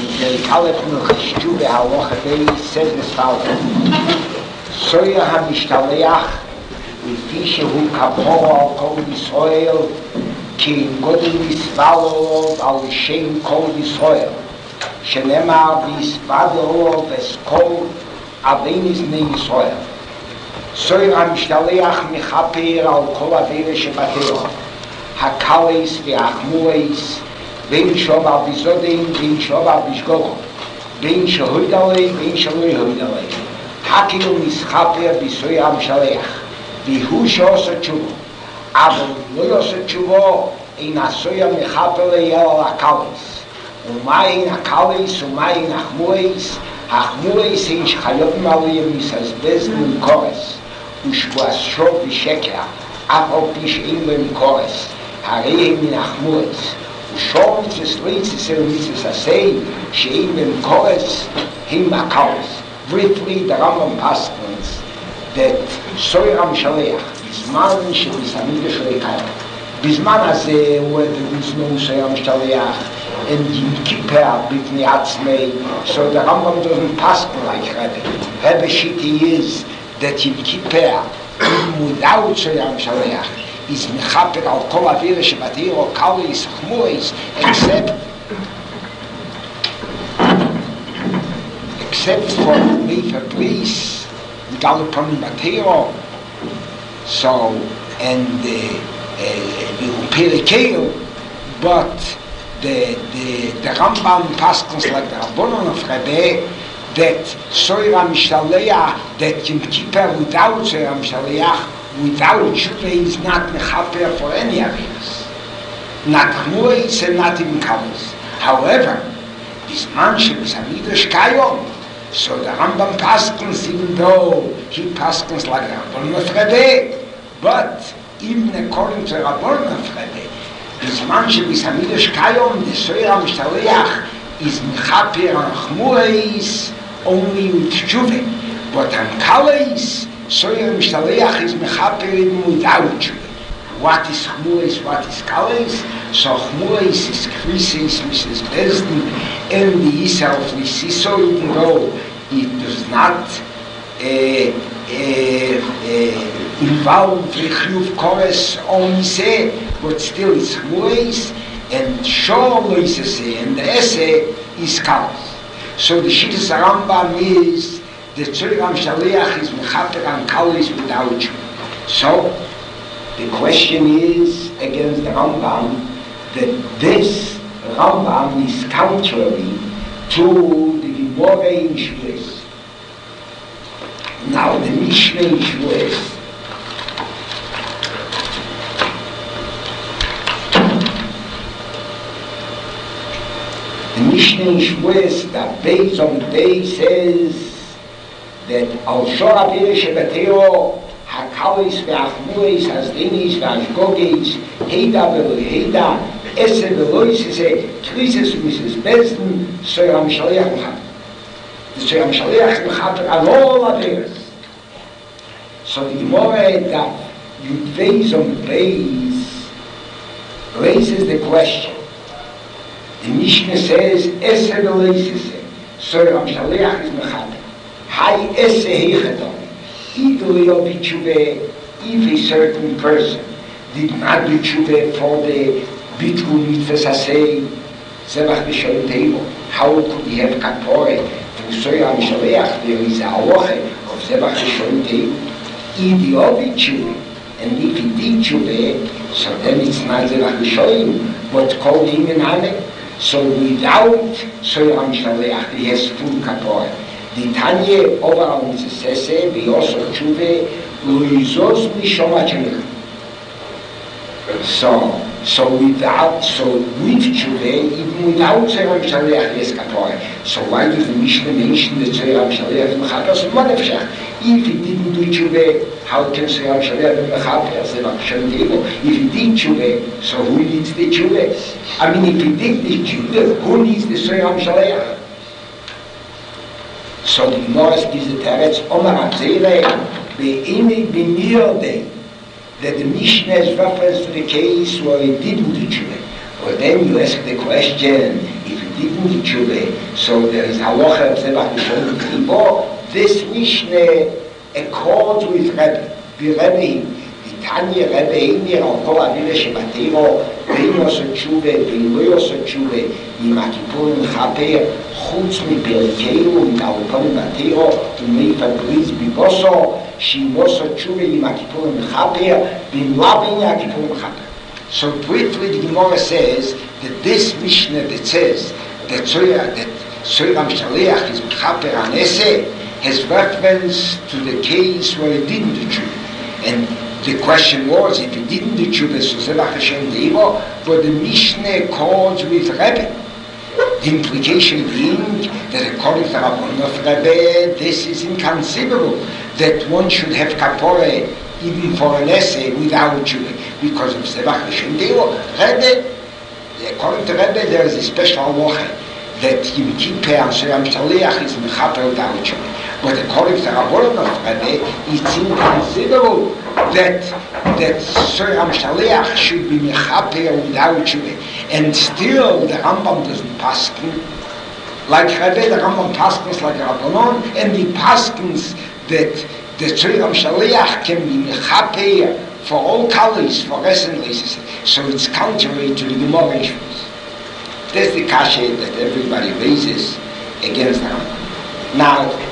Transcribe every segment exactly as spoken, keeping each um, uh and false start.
Der Aleph Nuchashtuve Halacha Beis says as follows: Soya HaMishtalech Lefi Shehu Kaporo Al Kol Yisrael Ki Godel Yisvalol Al Shem Kol Yisrael Shenemar V'Yisvalol V'Eskol Avenis Ne Yisrael. Soya HaMishtalech Mechaper Al Kol Avera Shebateo Hakales V'Achmules בין שוב על ביזודים, בין שוב על בשגוחו, בין שהויד עלי, בין שלא יהויד עלי. הכאילו מסחפר ביסוי המשלח, והוא שעושה תשובו. אבל לא יעשה תשובו, אין עשוי המחפר ליל על הקלס. ומה אין הקלס ומה אין החמורס? החמורס אין שחייבים עליהם מססבז למקורס, ושבוע שוב ושקר, אף על פי שאין להם קורס, הרי הם מן החמורס. ושום מיצוס לא יצסר מיצוס עשי שאין במקורס הם הקלס. Briefly, the Rambam paskins that Soyer HaMishalech, בזמן שבסמידה של הקיים, בזמן הזה where there is no Soyer HaMishalech and Yom Kippur בפני עצמי, so the Rambam doesn't paskin like Rebbe. Rebbe shiti is that Yom Kippur, even without Soyer HaMishalech, is mechaper al kol avira shebatir or kalis chmuis, except except for mefer bris galopon batero. So and the the perikeil, but the the the Rambam paskins like the Rabbanon of Rebbe that Soyer HaMishtalech, that Yom Kippur without Soyer HaMishalech, without tshuva is not mechaper for any areas, not chmuis and not even kalos. However, this man is a midrash kayom, so the Rambam paskins, even though he paskins like the Rabbanon of Rebbe, but even according to the Rabbanon of Rebbe, this man is a midrash kayom, the Soyer HaMishtalech is mechaper on chmuis only with tshuva, but on kalos Soyer HaMishtalech is mechaper even without tshuva. What is chmuis, what is kalos? So chmuis is krisis, Missus Bezdin, and the Yisrael of Nisiso, even though it does not uh, uh, uh, involve the chiyuv kores only say, but still it's chmuis, and shol loisese, and the esse is kalos. So the Shittas Rambam is the Soyer HaMishalech is mechaper and kalis without tshuva. So the question is against the Rambam that this Rambam is contrary to the Gemara in Shavuos. Now the Mishnah in Shavuos, the Mishnah in Shavuos, that based on the day says that al shor avira shebatero hakalis ve'achmuis hasdinis ve'ashgogis heida velo heida esse velo yisese krisis Missus Bezdin Soyer HaMishalech mechaper. The Soyer HaMishalech mechaper on all averas. So the Gemara that Yud Beis on the Beis raises the question. The Mishnah says esse velo yisese Soyer HaMishalech is mechaper. Hai esse heichadon. Either you'll be tshuva if a certain person did not do tshuva for the bittul mitzvahs asay, zevach b'shalom teivo. How could he have kapore through Soyer HaMishalech? There is a halacha of zevach b'shalom teivo. If you'll be tshuva, and if he did tshuva, so then it's not zevach b'shalom, but called him in hanek. So without Soyer HaMishalech, he has full kapore. The Tanya overall is a sese, we also tshuve, luizos mishoma chenich. So, so without, so with tshuve, even without Soyer HaMishalech, yes kapore. So why does the Mishnah mention that Soyer HaMishalech is mechaper? So what if he didn't do tshuve, how can Soyer HaMishalech be mechaper? If he did tshuve, so who needs the tshuve? I mean, if he did the tshuve, who needs the Soyer HaMishalech? So the Gemara gives the teretz Omar Azere be'ini b'niyodei, that the Mishnah is reference to the case where he didn't do tshuva. Well, then you ask the question, if he he didn't do tshuva, so there is halacha of Zebach Rishon Teivo. This Mishnah accords with Rebbe. The Rebbe, the Tanya Rebbe, Einir, al kol avile shebatero, vein osa tshuva, vein lo osa tshuva, im HaKippurim mechaper, chutz miperikeilu, im Galponim batero, umei fabriz biboso, sheim osa tshuva, im HaKippurim mechaper, vein lav ein HaKippurim mechaper. So briefly the Gemara says that this Mishnah that says that Zoya, that Zoram Shaleach is mechaper anese, has reference to the case where he didn't do tshuva. And the question was, if he didn't do tshuva, so Zebach Hashem Deivo, but the Mishnah calls with Rebbe. The implication being that according to Rabban of Rebbe, this is inconceivable, that one should have kapore even for an essay without tshuva, because of Zebach Hashem Deivo. Rebbe, according to Rebbe, there is a special halacha that Yom Kippur and Zoram Shaleach is mechaper without tshuva. But according to Rabban of Rebbe, it's inconceivable that that Zoram Shaleach should be mechaper without tshuva. And still the Rambam doesn't paskin like Rebbe. The Rambam paskins like Rabbanon, and he paskins that the Zoram Shaleach can be mechaper for all colors, for rest and laces. So it's contrary to the Gemara issues. That's the kasha that everybody raises against the Rambam. Now,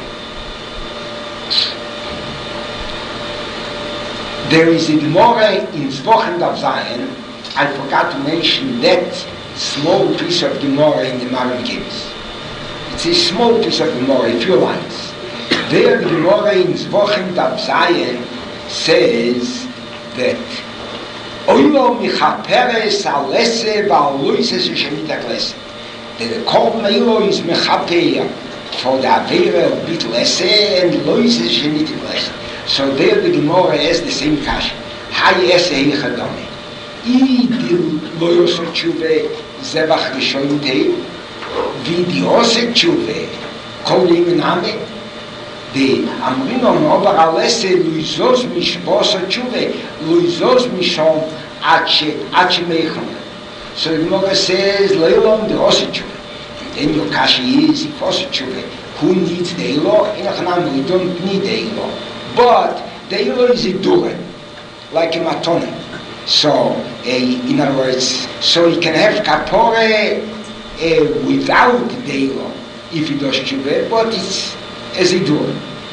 there is a Gemara in Zvochen of Zion. I forgot to mention that small piece of Gemara in the Marim Gibbs. It's a small piece of Gemara, a few lines. There, the Gemara in Zvochen of Zion says that Oilo mechaperes alese va'aloises shemita klese. That the kol meilo is mechaper for the avera of bit lese and loises shemita klese. So there the Gemara has the same kasha. Hay ese heichadame. I di loyos tshuve Zebach Rishon Teivo. Vi di ose tshuve kol imename. The Amrinon over alese luizos mishbos tshuve luizos mishom ache ache meichon. So the Gemara says leilom the ose tshuve. Then your kasha is if ose tshuve. Who needs the elo? In Achanam we don't need the elo. But the elo is a duren, like a matone. So, uh, in other words, so he can have kapore uh, without the elo if he does tshuva, but it's as a duren.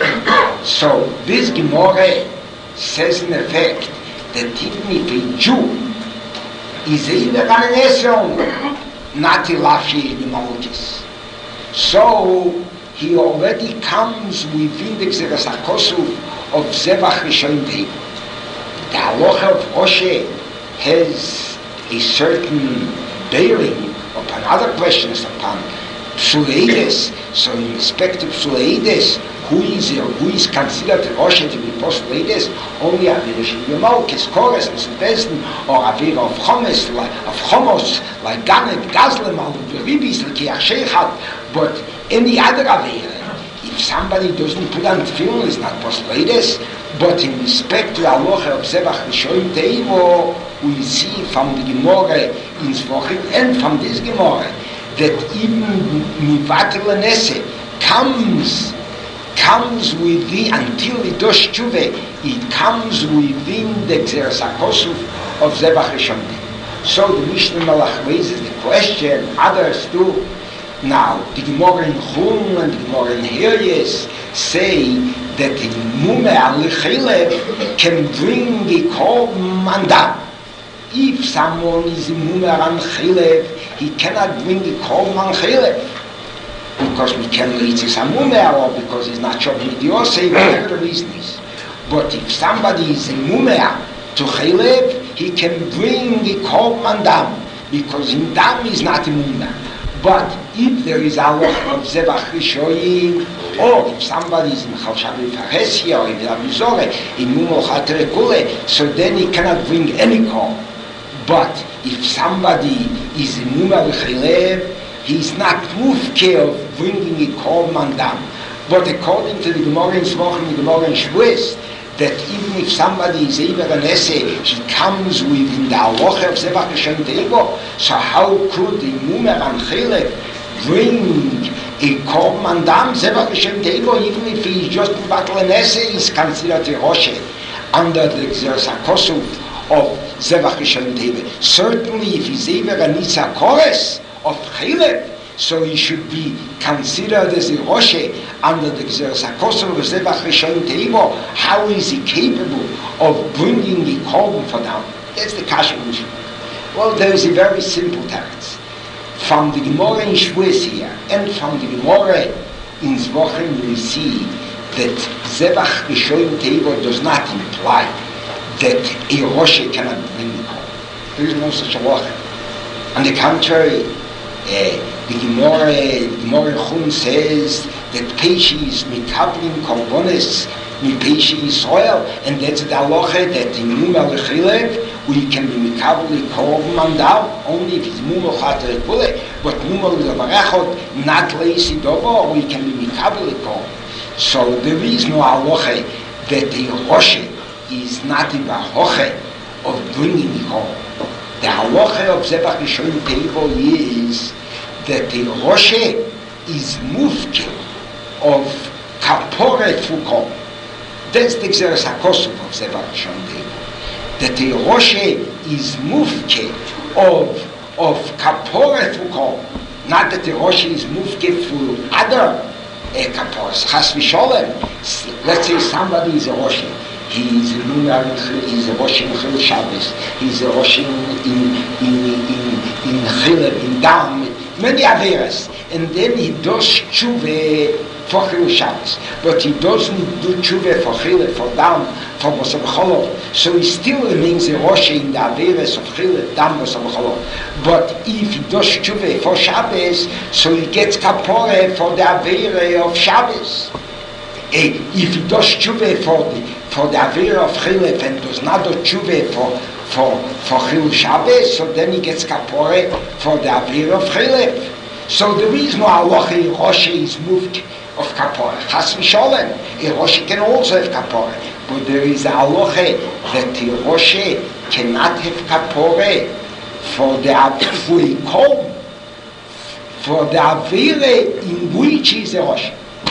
So this Gemara says in effect that even if a Jew is either an Esron, not a Lafi in the Malchus, so he already comes within the Xeras HaKosuv of Zebach Rishon Teivo. The halacha of Oshe has a certain bearing upon other questions, upon Psuleides. So in respect to Psuleides, who is uh, who is considered Oshe to be Psuleides? Only Avira Shemalkes, Kores, and Besten, or Avira of Chomes, like of Chomos, like Ganet, Gazlem, or Beribis, like Yachshechat. But any other Avira, if somebody doesn't put on tefillin, it's not Psuleides. But in respect to the halacha of Zebach Rishon Teivo, we see from the Gemara in Zvochim and from this Gemara that even Mivatel Nese comes comes within, until it does tshuva, it comes within the Xeras HaKosuv of Zebach Rishon Teivo. So the Mishnah Malach raises the question, others too. Now, the Gemara in Chum and the Gemara in Hiryes say that the Mume al-Chilev can bring the Korban Mandam. If someone is a Mume al-Chilev, he cannot bring the Korban Chilev, because we can lead to some Mume, or because he's not sure with your say, whatever the reason is. But if somebody is a Mume to Chilev, he can bring the Korban Mandam, because in Dam is not a Mume. But if there is a lot of Zebach Rishoyim, or if somebody is in Chalshavi Faresia, or in Rabizore, in Mumol Chatre Kule, so then he cannot bring any korban. But if somebody is in Mumol Chilev, he is not mufke of bringing a korban dam. But according to the Gemara in Zvochim, the Gemara in Shavuos, that even if somebody is either an essay, he comes within the halacha of Zebach Rishon Teivo. So how could the Mumer and Chilev bring a korban dam zevach l'Shem Teivo, even if he is just in battle and essay, is considered a Roshe under the Gzeras HaKosuf of zevach l'Shem Teivo. Certainly, if he's ever a Nitza Kores of Chileb, so he should be considered as a Roshe under the Gzeras HaKosuf of zevach l'Shem Teivo. How is he capable of bringing the korban for them? That's the Kasha. Well, there is a very simple text. From the Gemara in Shavuos here, and from the Gemara in Zvachim, we see that Zevach L'Shem Teivo does not imply that a Roshe cannot bring the korban. There is no such a law. On the contrary, uh, the Gemara, the Gemara Chum says that Peishi is mikablim korbanos mi Peishi Yisrael, and that's the halacha that in Mumah L'Chilev we can be mikabli korban mandal only if it's Mumah Chater Kule, but Mumah L'Barachot not lazy dovo, we can be mikabli korban. So there is no halacha that a Roshe is not in the halacha of bringing the korban. The halacha of Zevach L'Shem Teivo is that the Roshe is mufke of kaporet fukom. That's the Gzeras HaKosuf of Zevach L'Shem Teivo. That the Roshe is mufke of of kaporet fukom. Not that the Roshe is mufke for other uh, kaporas. Chas v'sholem. Let's say somebody is a Roshe. He is a lunar, he is a Rosh in Chil Shabbos, he is a Rosh in in in in Chileb, in Dam, many averas, and then he does tshuva for Chil Shabbos, but he doesn't do tshuva for Chileb, for Dam, for Basar B'Cholov, so he still remains a Rosh in the averas of Chileb, Dam, Basar B'Cholov. But if he does tshuva for Shabbos, so he gets kapore for the avera of Shabbos. If he does tshuva for the for the Avera of Chilef and does not do tshuva for for for Chil Shabbos, so then he gets kapore for the Avera of Chilef. So there is no halacha a Rosh is moved of kapore. Chas v'sholem, a Rosh can also have kapore, but there is a halacha that a Rosh cannot have kapore for the for a kol, for the Avera in which is a Rosh.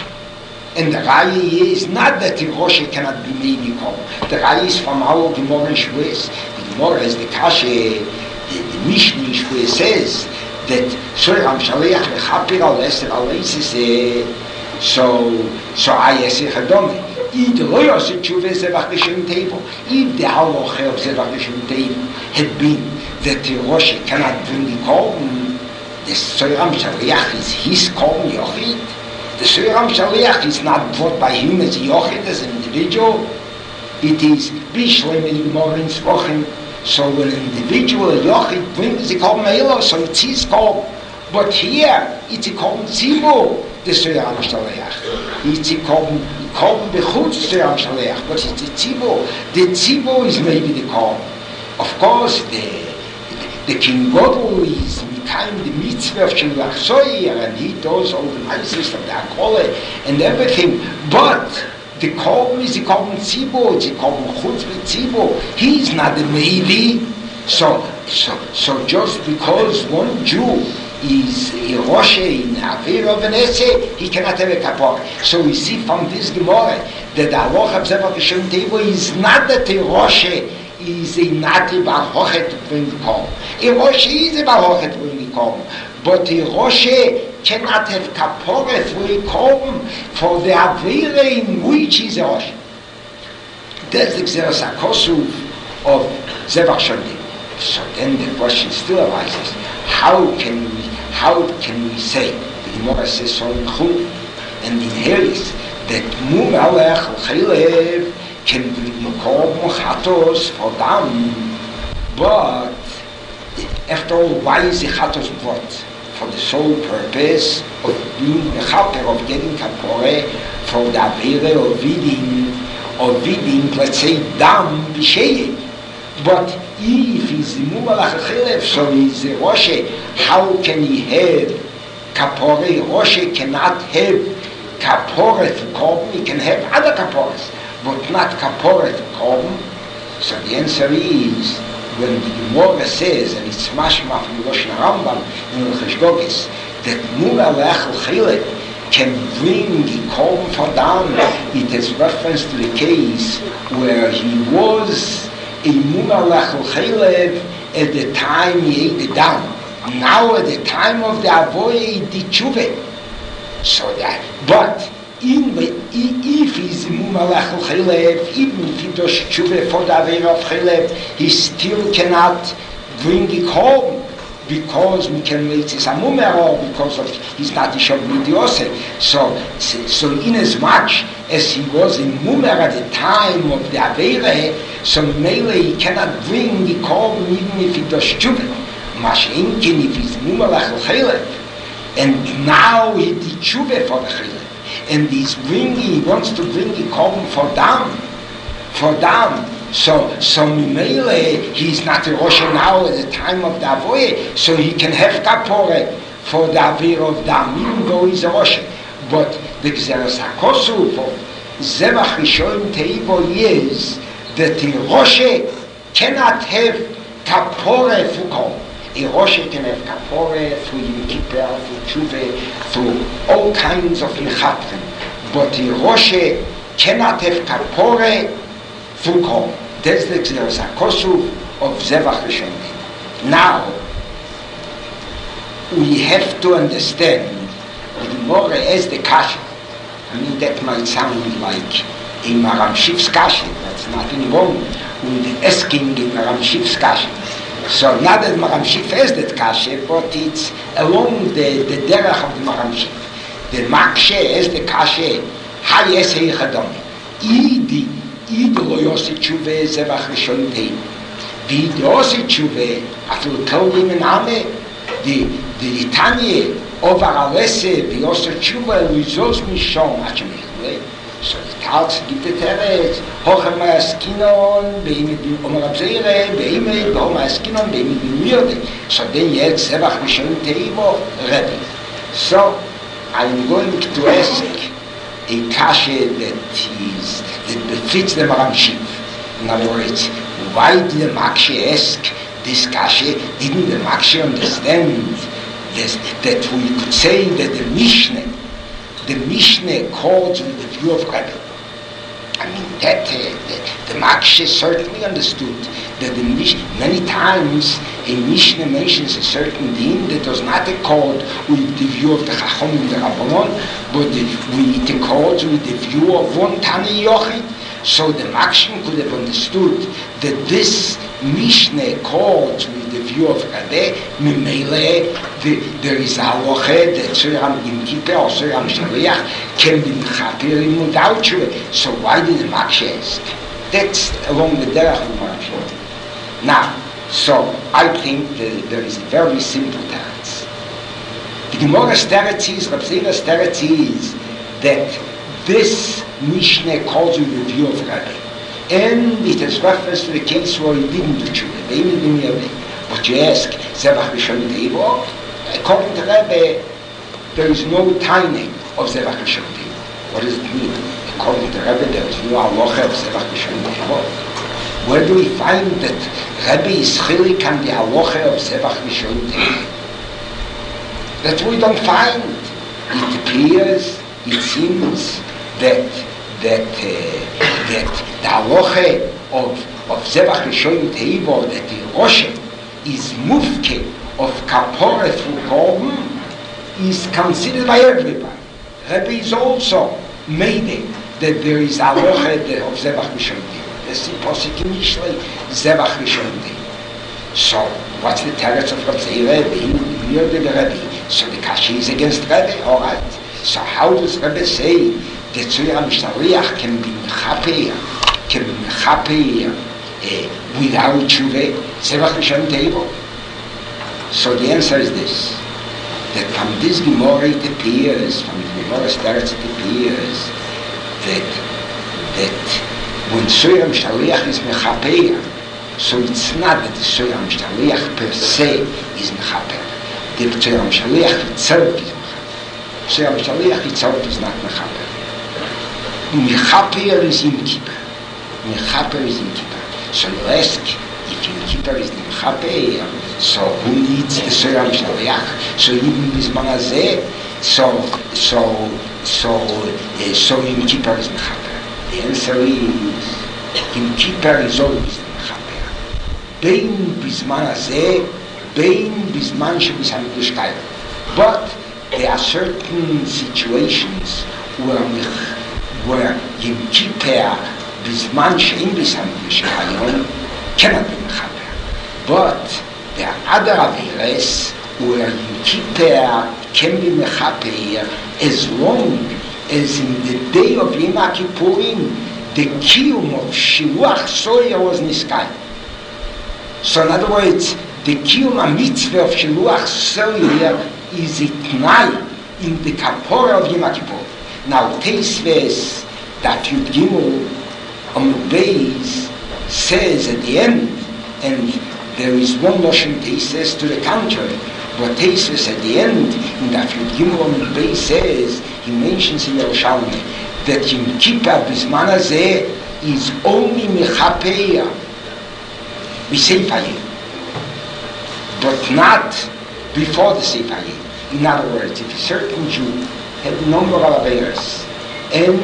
And the Raya is not that the Rosh cannot be made equal. The Raya is from our Gemara in Shavuos. The Gemara is the Kasha, the, the Mishnah in Shavuos says that Soram Shaleach Lechaper Al Eser Al Eises, so so Ayeseh Chadome. If the Rosh Tshuva Zevach L'Shem Teivo, if the halacha of Zevach L'Shem Teivo had been that the Rosh cannot bring the korban, the Soram Shaleach is his korban Yochid. The Soram Shaliach is not brought by him as a Yochid, as an individual. It is Bishlem in Gemara in Zvachim. So when an individual, a Yochid, brings the korban Eilo, so it's his korban. But here, it's a korban Tzibur, the Soram Shaliach. It's a korban, korban Bechutz Soram Shaliach, but it's a Tzibur. The Tzibur is maybe the korban. Of course, the the King Godel is kind of the mitzvah of Shulach Soyer, and he does all the nicest of the Akole and everything. But the korban is the korban Tzibur, it's the korban Chutz B'Tzibur. He's not the Meili. So, so, so just because one Jew is a Rosh in Avera of an essay, he cannot have a kapor. So we see from this Gemara that the halacha of Zevach L'Shem Teivo is not that the Rosh is a nati b'hochet to bring the korban. A Rosh is a b'hochet to bring the korban, but a Rosh cannot have kapore for a korban for the avera in which is a Rosh. That's the Gzeras HaKosuf of Zevach L'Shem Teivo. So then the question still arises: How can we? How can we say? The Gemara says so in Chum and in Heris that Mumalech Chaylev can bring Korban Chatos for them, but after all, why is the Chatos brought? For the sole purpose of being the Chaper, of getting Kapore for the Avera of Vidin, of Vidin, let's say, Dam B'Sheyed. But if he's the Mumalach Chaylev, so he's a Rosh, how can he have Kapore? Rosh cannot have Kapore for Korban, he can have other Kapores, but not Kapore for Korban. So the answer is, when the Gemara says, and it's mashma from Rosh Rambam in Cheshgogis, that Mura Lechel Chilek can bring the Korban for down. It has reference to the case where he was a Mura Lechel Chilek at the time he ate it down. Now at the time of the Avoy, the Tshuve. So that, but in the, if he's Mura Lechel Chilek, even if he does Tshuve for the Avoy of Chilek, he still cannot bring the Korban. Because we can make this a mumer, or because of he's not the Shabbat. So, so in as much as he was in mumer at the time of the Aveire, so Mele he cannot bring the korban even if he does tshuva. Mashenkin if he's mumer lachel chilek, and now he did tshuva for the chilek, and he's bringing, he wants to bring the korban for dam, for dam. So, so Mimele, he's not a Rosh now at the time of the Avoye, so he can have Kapore for the Avir of Dam, even though he's a Rosh. But the Gzeres HaKosu for Zevach Rishon Teivo is that the Rosh cannot have Kapore Fukol. A Rosh can have Kapore through Yom Kippur, through Tshuve, through all kinds of Mechatrim. But the Rosh cannot have Kapore Fukol. That's the Gzeres HaKosu of Zevach Rishon. Now, we have to understand the Gemara as the Kasha. I mean, that might sound like a Maram Shif's Kasha. That's nothing wrong with asking a Maram Shif's Kasha. So, not that Maram Shif has that Kasha, but it's along the, the derech of the Maram Shif. The Makshe as the Kasha, Hay Esei Chadami. Idi Id lo yosi tshuve zevach rishon tein. Vid yosi tshuve, after telling in Ame, the the Litanie over Alesse, the yosi tshuve, Luzos Mishon, Hachamechle. So the Talks give the Teres, Hochem Askinon, Beimid Omer Abzeire, Beimid Omer Askinon, Beimid Mirde. So then yet zevach rishon teivo, Rebbe. So I'm going to ask a kasha that is that befits the Maram Shif. In other words, why did the Makshe ask this kasha? Didn't the Makshe understand this, that we could say that the Mishnah, the Mishnah calls with the view of Rebbe? I mean, that uh, the, the Makshe certainly understood that the Mishnah, many times a Mishnah mentions a certain din that does not accord with the view of the Chacham and the Rabbanon, but the, we, it accords with the view of one Tani Yochid. So the Makshe could have understood that this Mishnah accords with the view of Rebbe. Mimele, the, there is a halacha that Suram Yom Kippur or Suram Shaliach can be mechaper without tshuva. So why did the Makshe ask? That's along the derech of the Makshe. Now, so I think that there is a very simple teretz. The Gemara teretz is, Rav Zera's teretz is that this Mishnah calls you the view of Rebbe, and it has reference to the case where he didn't do tshuva. But you ask, Zevach Rishon Teivo, according to Rebbe, there is no timing of Zevach Rishon Teivo. What does it mean? According to Rebbe, there is no halacha of Zevach Rishon Teivo. Where do we find that Rebbe is chilik on the halacha of Zevach Rishon Teivo? That we don't find. It appears, it seems that that uh, that the halacha of of Zevach Rishon Teivo, that the Rosh is mufke of kapore through korban, is considered by everybody. Rebbe is also made it that there is halacha of Zevach Rishon Teivo. That's the posik in Mishlei, Zevach Rishon Teivo. So what's the teretz of Rav Zera? Near the Rebbe. So the kasha is against Rebbe. All right. So how does Rebbe say that Tzuyam Shaliach can be mechaper, can be mechaper uh, without tshuva, Zevach Rishon Teivo? So the answer is this: that from this Gemara it appears, from the Gemara's teretz it appears that that when Tzuyam Shaliach is mechaper, so it's not that the Tzuyam Shaliach per se is mechaper. The Tzuyam Shaliach itself is mechaper. Tzuyam Shaliach itself is not mechaper. Mechaper is Yom Kippur. Mechaper is Yom Kippur. So you ask, If Yom Kippur is the Mechaper, so who needs the Soyer Mishaleach? So even Bisman Hazeh, so, so, so, uh, so Yom Kippur is Mechaper. The answer is, Yom Kippur is always the Mechaper. Bein Bisman Hazeh, Bein Bisman Shebis Kayim. But there are certain situations where, where Yom Kippur, Bisman Shein Bis Kayim, cannot be Mechaper. But there are other Averes where Yom Kippur can be Mechaper as long as in the day of Yom Kippurim the Kiyum of Shiluach Soyer was Niskayim. So in other words, the Kiyum HaMitzvah of Shiluach Soyer is a Tnai in the Kapora of Yom Kippur. Now Teisves that Yud Gimel on the base says at the end, and there is one Lashon Teisves to the contrary, but Teisves at the end in that Yud Gimel on the base says, he mentions in Yerushalmi that Yom Kippur Bisman Hazeh is only Mechaper b'Seif Hayom, but not before the Seif Hayom. In other words, if a certain Jew had a number of Averos and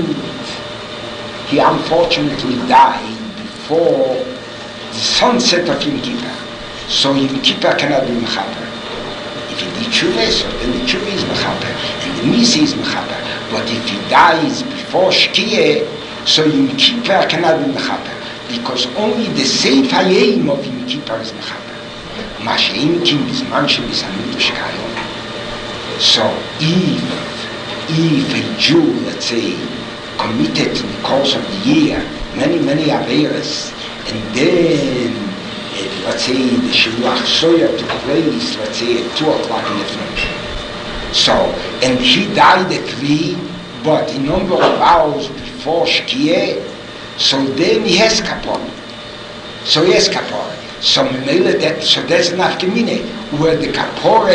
he unfortunately died before the sunset of Yom Kippur, so Yom Kippur cannot be Mechaper. If he did Tshuva, so then the Tshuva is Mechaper and the Misa is Mechaper. But if he dies before Shkiyah, so Yom Kippur cannot be Mechaper, because only the Seif Hayom of Yom Kippur is Mechaper. Mashein Kim Bisman Shebis Kayim. So if, if a Jew, let's say, committed in the course of the year many, many Averos, and then, uh, let's say, the Shiluach Soyer took place, let's say, at two o'clock in the afternoon. So, and he died at three, but a number of hours before Shkiyah, so then he has Kapor. So he has Kapor. So, that, so that's enough Gemine, where the Kapor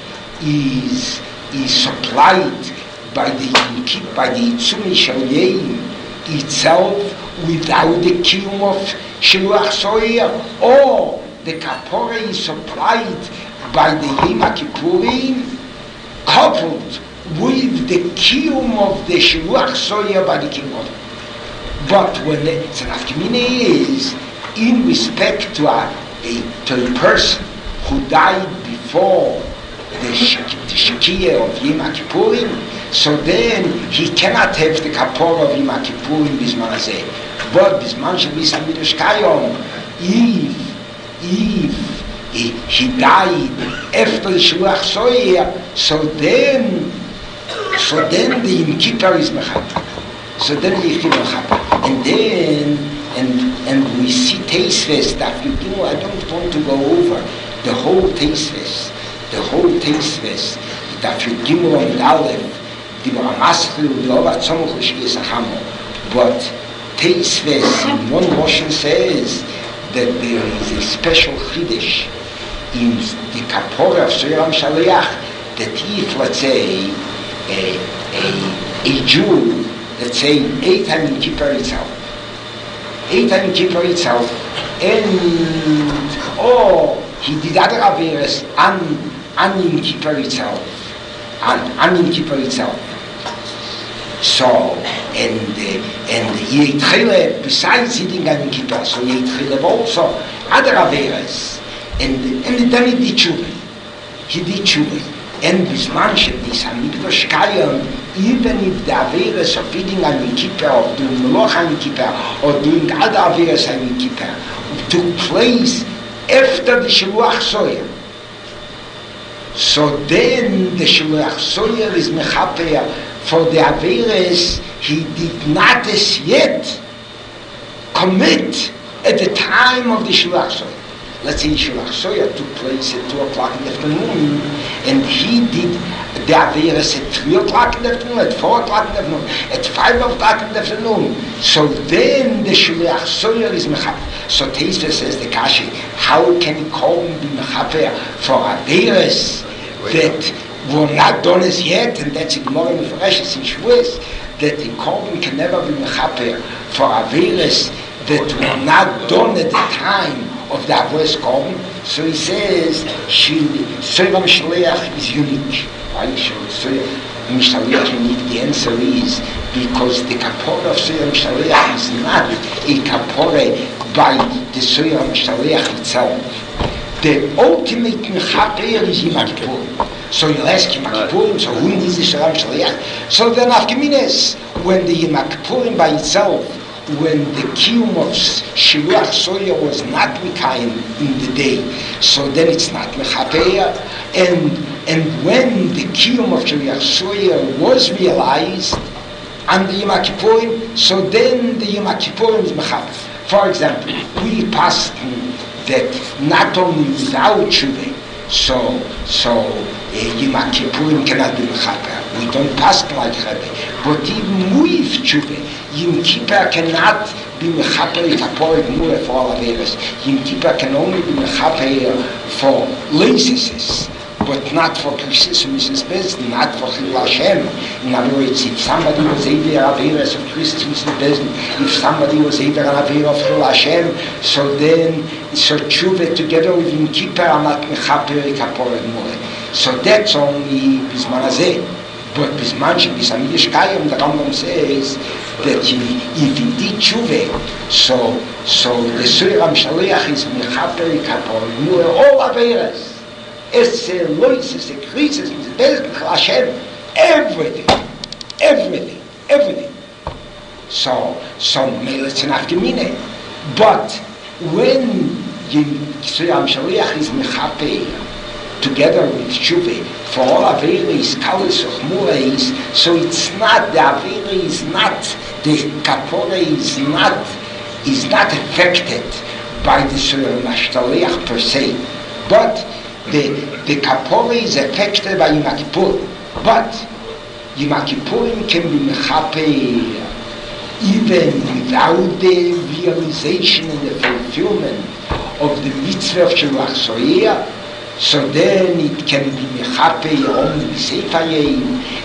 is, is supplied by the by the Yitzumi Shalyim itself without the Kiyum of Shiluach Soyer, or the Kapore is supplied by the Yom Kippurim coupled with the Kiyum of the Shiluach Soyer by the Kiyum. But when the Tzanafkimine is in respect to a, a, to a person who died before the Shekiyah of Yom Kippurim, so then he cannot have the Kapor of Yom Kippurim Bisman Hazeh. But Bisman Shebis Kayim, if, if he, he died after the Shiluach Soyer, so then, so then the Yom Kippur is Mechaper. So then the Yom Kippur is Mechaper. And then, and and we see Teisves that, you know, I don't want to go over the whole Teisves. The whole Teisves, that you Gimel and Aleph, the Mamaskel, the Ova Tzomach, Shkiyas Achamo. But Teisves in one motion says that there is a special Chiddush in the Kapora of Soyer Mishaleach, that if, let's say, a, a, a Jew, let's say, eight time in Kippur itself, eight time in Kippur itself, and, or he did other Averos, and and Yom Kippur itself, and, and Yom Kippur itself. So, and uh, and Yitchile, besides eating Yom Kippur, so Yitchile also other Averos, and and then he did Tshuva, he did Tshuva, and Bisman Shebis Hamikdash Kayim, even if the Averos of eating Yom Kippur, or doing Melocha Yom Kippur, or doing other Averos Yom Kippur, took place after the Shiluach Soyer. So then the Shiluach Soyer is Mechaper for the Averos he did not as yet commit at the time of the Shiluach Soyer. Let's say Shiluach Soyer took place at two o'clock in the afternoon, and he did the Averos at three o'clock in the afternoon, at four o'clock in the afternoon, at five o'clock in the afternoon. So then the Shiluach Soyer is Mechaper. So Teisves says the Kashi, how can a Korban be Mechaper for Averos that were not done as yet? And that's a Gemara in Mefarshis in Shavuos, that the Korban can never be Mechaper for Averos that were not done at the time of the Avodas Korban. So he says, Soira Mishaleach is unique. Why should Soira Mishaleach unique? The answer is because the Kapora of Soira Mishaleach is not a Kapora by the Soira Mishaleach itself. The ultimate Mechaper is Yom Kippur. So you'll ask Yom Kippurim, so who needs the Soira Mishaleach? So then Afkemines, when the Yom Kippurim by itself, when the kiyum of Shiluach Soya was not Mikayim in the day, so then it's not Mechapeya. And and when the kiyum of Shiluach Soya was realized on the Yom Kippurim, so then the Yom Kippurim is Mechaper. For example, we passed that not only without Shuvah, so so uh, Yom Kippurim cannot be Mechaper. We don't pass like Rebbe, but even with Shuvah, Yom Kippur cannot be mechaper kapor gemura for all averos. Yom Kippur can only be mechaper for lazises, but not for krisis misses bezin, not for chilul Hashem. In other words, if somebody was either averos of krisis misses bezin, if somebody was either an aver of chilul Hashem, so then so tshuva together with Yom Kippur are not mechaper kapor gemura. So that's only bisman hazeh. But bisman shebisam yishkayim, the Rambam says that if he did tshuva, so so the Soira Mishaleach is mechaper kapor gemura all averos. It's a lois, it's a krisis, it's a bezin Hashem, everything, everything, everything. So so it's an afgemine. But when the Soira Mishaleach is mechaper together with tshuva for all averis, kalos uchmureis, so it's not the averi is not the kapora is not is not affected by the Soira Mishaleach per se, but the the kapora is affected by Yom Kippur. But Yom Kippurim can be mechaper even without the realization and the fulfillment of the mitzvah of Shiluach Soya. So then it can be mechaper only b'seifayim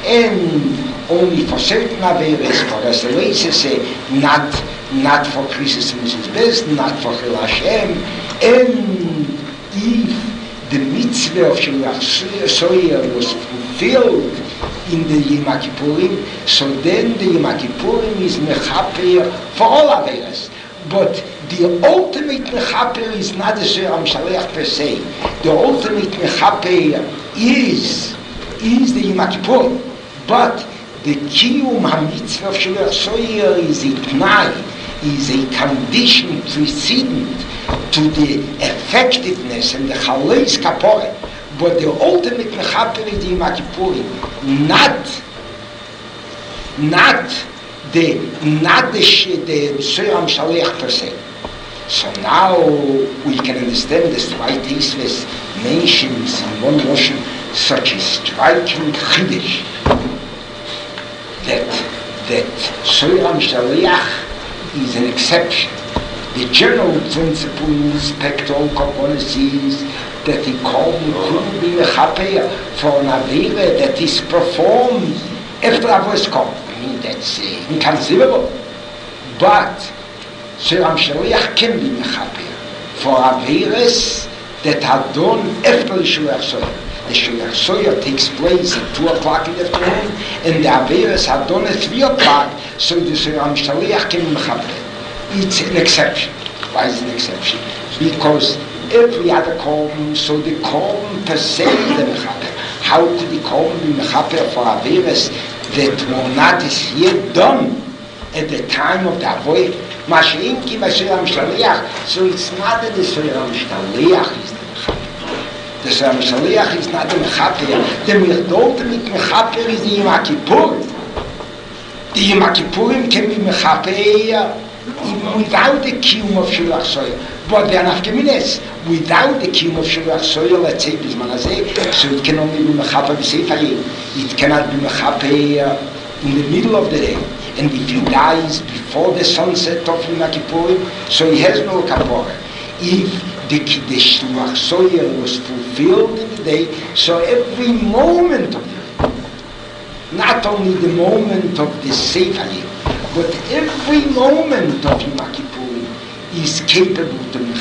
and only for certain averes, for as the way to say, not not for krisis misses bezin, not for chilul Hashem. And if the mitzvah of Shiluach Soya was fulfilled in the Yom Kippurim, so then the Yom Kippurim is mechaper for all averes. But the ultimate mechaper is not the Soira Mishaleach per se. The ultimate mechaper is is the Yom Kippur. But the kiyum hamitzvah of Shiluach Soya is a tnai, is a condition precedent to the effectiveness and the chaleis kapore. But the ultimate mechaper is the Yom Kippur, not not the not the the Soira Mishaleach per se. So now we can understand the Tzvaitisves mentions in one motion such a striking chiddush that that Soira Mishaleach is an exception. The general principle in respect to all components is that the Korban could be mechaper for an avera that is performed after Avodas Korban. I mean, that's uh, inconceivable. But Soira Mishaleach can be mechaper for averes that are done after the Shiluach Soya. The Shiluach Soya takes place at two o'clock in the afternoon, and the averes are done at three o'clock, so the Soira Mishaleach can be mechaper. It's an exception. Why is it an exception? Because every other korban, so the korban per se is the mechaper. How could the korban be mechaper for averes that were not as yet done at the time of the avoid? Masha'inki by Soira Mishaleach, so it's not that the Soira Mishaleach is the mechaper. The Soira Mishaleach is not the mechaper. The ultimate mechaper is the Yom Kippur. The Yom Kippurim can be mechaper even without the kiyum of Shiluach Soya. But the Anafkemines, without the kiyum of Shiluach Soya, let's say bisman hazeh, so it can only be mechaper b'seifayim. It cannot be mechaper in the middle of the day. And if he dies before the sunset of Yom Kippurim, so he has no kapora. If the, the Shiluach Soya was fulfilled in the day, so every moment of the day, not only the moment of the seifayim, but every moment of Yom Kippurim is capable to mechaper.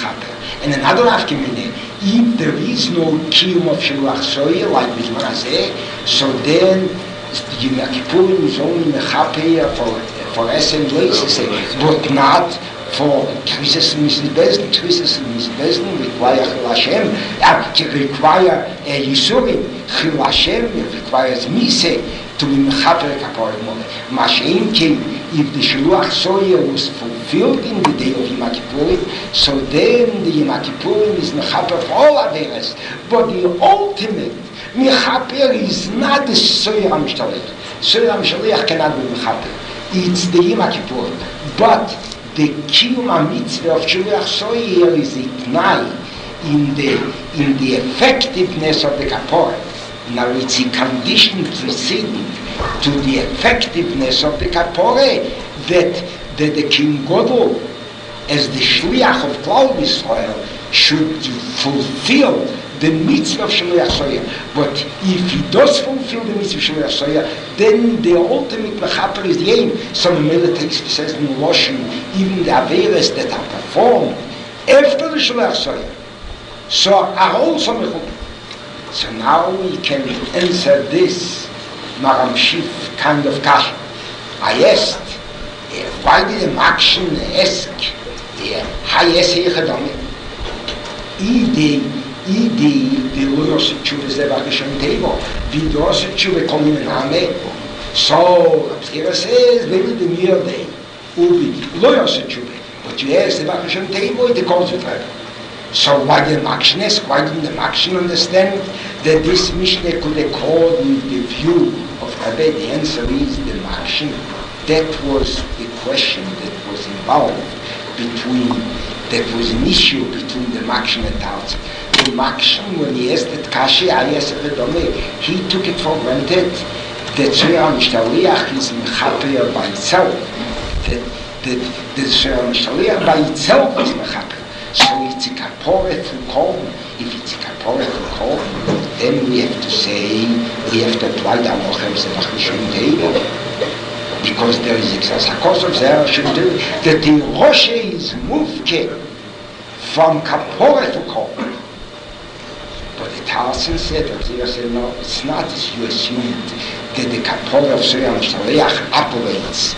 And another afkimine, if there is no kiyum of Shiluach Soya, like Bizman say, so then Yom Kippurim is only mechapeya for for Essen Leise, but not for Krisis Misbezden. Krisis Misbezden require Chil Hashem, uh, require uh, Yisurim. Chil Hashem requires Mise to be mechaper Kaporim. Mashein came, if the Shiluach Soya was fulfilled in the day of Yom Kippurim, so then the Yom Kippurim is mechaper for all Averes. But the ultimate mechaper is not the Soya HaMishtalech. Soya HaMishtalech cannot be mechaper. It's the Yom Kippur. But the Kiyum HaMitzvah of Shiluach Soya is a Tnai in the, in the effectiveness of the Kapor. Now it's a condition preceding to the effectiveness of the Kapore that, that the King Godel, as the Shliach of Klal Yisrael, should fulfill the mitzvah of Shiluach Soya. But if he does fulfill the mitzvah of Shiluach Soya, then the ultimate mechaper is the aim. Some military says in Loshen, even the Averes that are performed after the Shiluach Soya, so are also mechuper. So now we can answer this Maram Shif kind of question. I asked, uh, why did the Makshin ask, how yes he gedone? Ide, ide, the lawyers tshuva zevach Hashem teva, the lawyers tshuva come in Ame. So, Abskira says, maybe the mere day, ubi, lawyers tshuva. But you ask zevach Hashem teva, it calls it right. So why did the Makshin ask? Why didn't the Makshin understand that this Mishnah could accord with the view of Rabbi? The answer is the Makshin. That was the question that was involved between, that was an issue between the Makshin and Talmud. The Makshin, when he asked that Kashi, he took it for granted that Zohar Mishtaliach is mechaper by itself. That the Zohar Mishtaliach by itself is mechaper. So it's a kapore through korban. If it's a kapore through korban, then we have to say, we have to apply the halachah of Zevach Mishum Teivo. Because there is a sakos of Zevach Mishum Teivo, that the Roshe is mufke from kapore to korban. But the Tarsin said, Zevach said, no, it's not as you assumed, that the kapore of Zohar Mishtaliach operates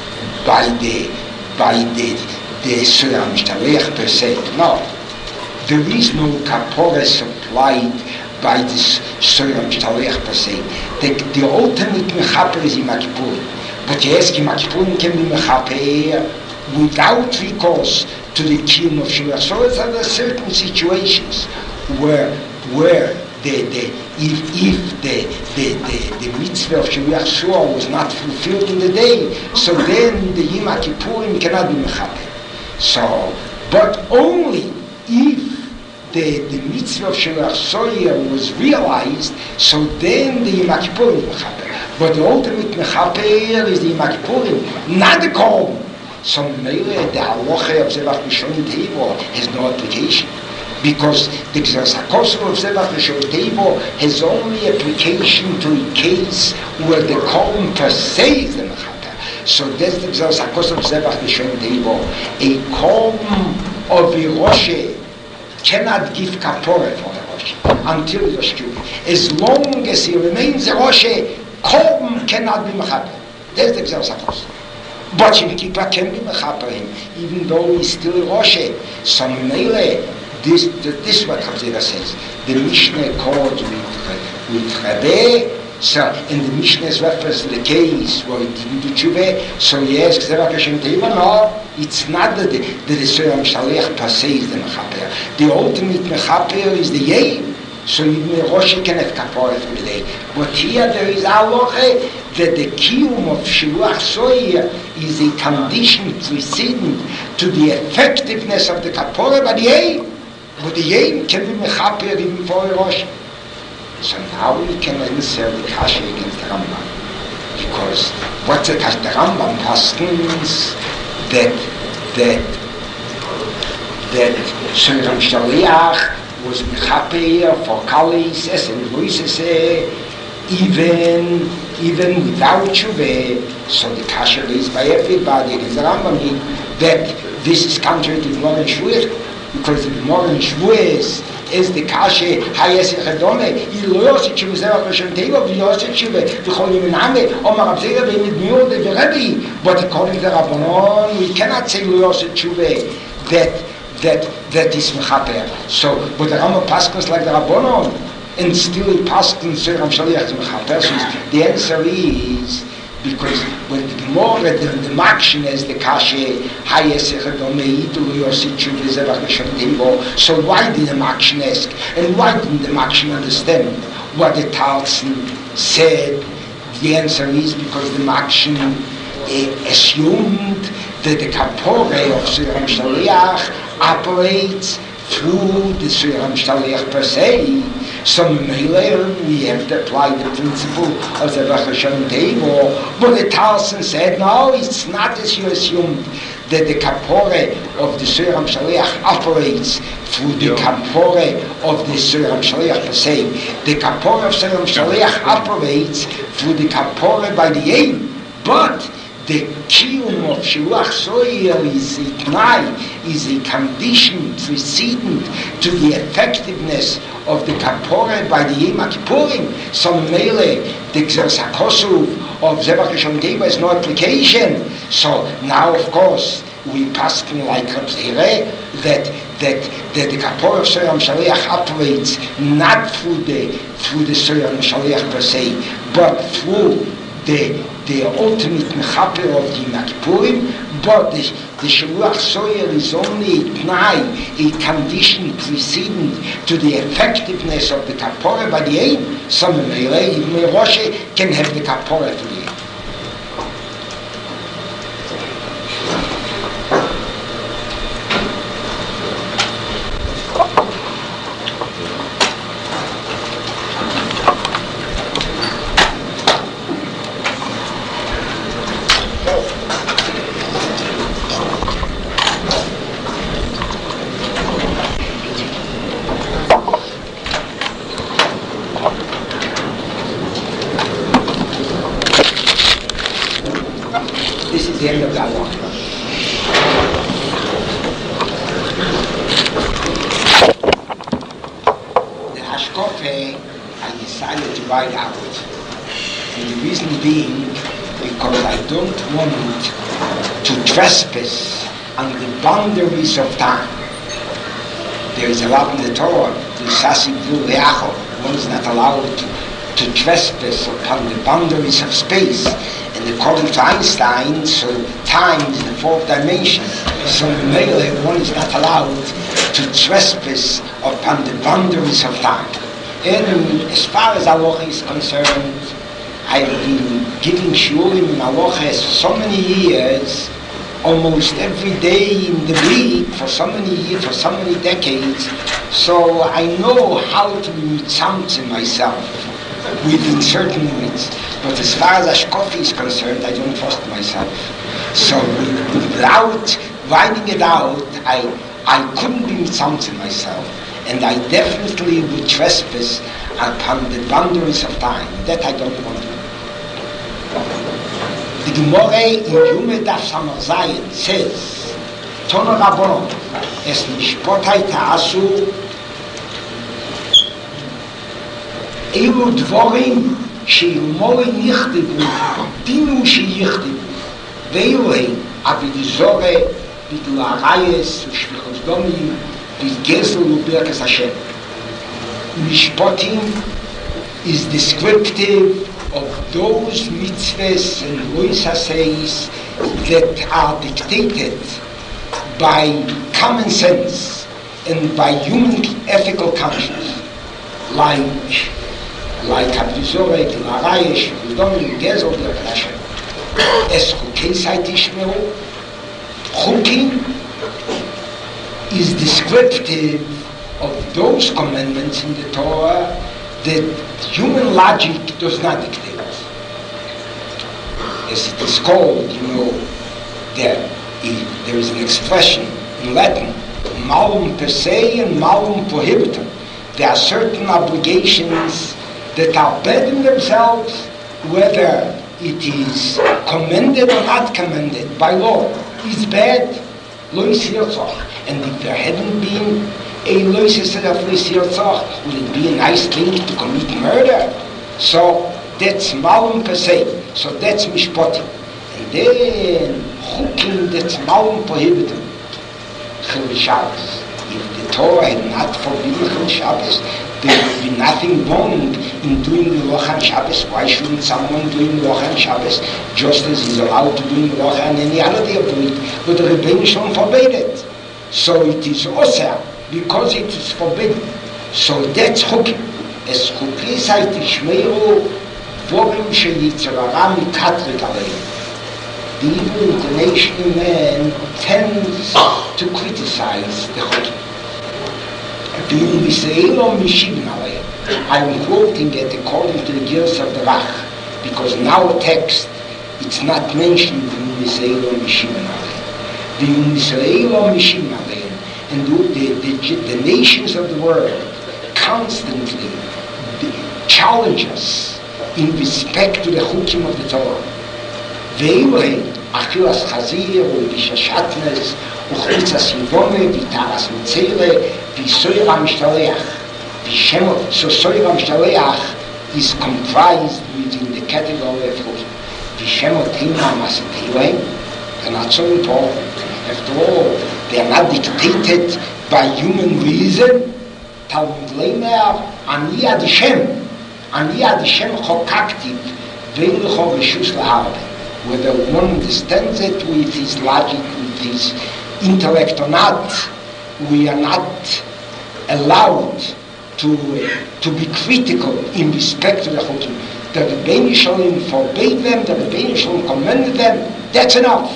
by the, by the, the Surah Mishtalech per se. No. There is no kapore supplied by this Surah Mishtalech per se. The, the ultimate mechaper is Yom Kippur. But yes, Yom Kippur can be mechaper without recourse to the kiyum of Shiluach. So there are certain situations where where the, the if if the the, the, the mitzvah of Shiluach Shua was not fulfilled in the day, so then the Yom Kippurim cannot be mechaper. So, but only if the, the mitzvah of Shiluach Soya was realized, so then the Yom Kippurim is mechaper. But the ultimate mechaper is the Yom Kippurim, not the korban. So maybe the halacha of Zevach Mishum Teivo has no application. Because the Gzersakosim of Zevach Mishum Teivo has only application to a case where the korban per se is the mechaper. So that's the Gzal Sakos of Zevach Mishum Teivo. A korban of a Roshe cannot give kapore for a Roshe until the Shkuv. As long as he remains a Roshe, korban cannot be mechaper. That's the Gzal Sakos. But Shivkipa can be mechaper him, even though he's still a Roshe. So Mele, this this is what Chavzera says. The Mishnah accords with with Rabbi. So, in the Mishnah's reference to the case where it didn't do tshuva, so he asks Zevach Hashem Teiva, no, it's not that the, the Surah Mishalech per se is the mechaper. The ultimate mechaper is the yei. So even the Rosh can have kapara for the day. But here there is halacha that the kiyum of Shiluach Soya is a condition preceding to the effectiveness of the kapara by the yei. But the yei can be mechaper even for a Rosh. So now we can answer the kasha against the Rambam, because what the kasha the Rambam means that that that Surah Shaliach was mechaper for kalis and voices even even without tshuva. So the kasha is by everybody against the Rambam that this is contrary to the Gemara and Shvuach. because the Gemara in Shavuos is the kashe hayes chadome iloyos chuvzev Hashem teva v'yos chuve v'chol yiminame omar abzera v'midmiod v'rebi. But according to Rabbanon, we cannot say iloyos chuve that that that is mechaper. So, but the Rambam paskins like the Rabbanon, and still he paskins Seram Shaliach to mechaper. So the answer is because when the Gemara, the, the Makshin is the kashe hayes chadome iloyos chuve v'zevach Hashem teva. So why did the Makshin ask, and why didn't the Makshin understand what the Talmud said? The answer is because the Makshin uh, assumed that the kapore of Seram Shaliach operates through the Seram Shaliach per se. So we have to apply the principle of the Hashem Teva. But the Talmud said, no, it's not as you assumed, that the kapore of the Seram Shaliach operates through the kapore of the Seram Shaliach per se. The kapore of Seram Shaliach operates through the kapore by the aim, but the kiyum of Shiluach Soyer is a tnai, is a condition precedent to the effectiveness of the kapore by the Yom Kippurim. So mele, the Gzeres HaKosuv of Zevach Hashem Teva is no application. So now, of course, we pass like Reb Zera that that that the kapore of Seram Shaliach operates not through the through the Seram Shaliach per se, but through the the ultimate mechaper of the Yom Kippurim. But the the Shiluach Soyer is only a tnai, a condition precedent to the effectiveness of the kapore by the aim. Some mele, even a Rosh can have the kapore to the aim. The end of that one. The Hashkofe I decided to write out, and the reason being because I don't want to trespass on the boundaries of time. There is a lot in the Torah, the Sasik Vul Reachol. One is not allowed to, to trespass upon the boundaries of space. And according to Einstein, so time is the fourth dimension. So mainly one is not allowed to trespass upon the boundaries of time. And as far as Halacha is concerned, I've been giving shiurim in Halacha for so many years, almost every day in the week for so many years, for so many decades. So I know how to be mitzamtzim myself within certain limits. But as far as Ashkofi is concerned, I don't trust myself. So without writing it out, I I couldn't be mitzamtzim myself. And I definitely would trespass upon the boundaries of time. That I don't want to do. The Gemara in Yume Daf Samar Zayin says, Tono Rabbonon, es mishpotai ta'asu, Eilu dvorim sheilmoi nichtivu, dinu sheyichtivu, ve'eilu hein, avidizore, bidul arayes, u'shvichos domim, bidgezel u'birkas Hashem. Mishpotim is descriptive of those mitzvahs and lois that are dictated by common sense and by human ethical conscience, like like Abdizorek, Larayesh, Udonim, Gezel, Hashem. Es Chukei Sai Tishmeu, Chukim is descriptive of those commandments in the Torah that human logic does not dictate. As it is called, you know, there, there is an expression in Latin, malum per se and malum prohibitum. There are certain obligations that are bad in themselves, whether it is commended or not commended by law. It's bad, Lois Yitzchak. And if there hadn't been a Lois Yitzchak, would it be a nice thing to commit murder? So that's Malum per se. So that's Mishpatim. And then Chukim, that's Malum prohibited. Chil Shabbos. If the Torah had not forbidden Chil Shabbos, there would be nothing wrong in doing Melacha on Shabbos. Why shouldn't someone do Melacha on Shabbos just as he's allowed to do Melacha on any other day of the week? But the Rebbeinu Shalom forbade it. So it is also because it is forbidden. So that's Chukim. Es Chukim seit Ishmeiru Vorim Sheyitzer Hara Mikatrik Aleim. The evil inclination in man tends to criticize the Chukim. I'm quoting it according to the Girs of the Rach, because in our text it's not mentioned in Israel Mishivin Alein. The Israel Mishivin Alein, and the, the, the nations of the world constantly challenge us in respect to the Chukim of the Torah. Ve'ilei Achilas Chazir u'Bishashatnes u'Chlitzas Yivome v'Taras Mitzere v'Soira Mishtaleach. So Soira Mishtaleach is comprised within the category of Chukim. V'Shemot Hina Masiteilein, they're not so important. After all, they are not dictated by human reason. Talmud Leimer, Ani Ad Hashem, Ani Ad Hashem Chokaktiv, Ve'in L'cho Reshus L'Harbe. Whether one understands it with his logic, with his intellect or not, we are not allowed to uh, to be critical in respect to the Chukim. The Rebbeinu Shalom forbade them, the Rebbeinu Shalom commended them, that's enough.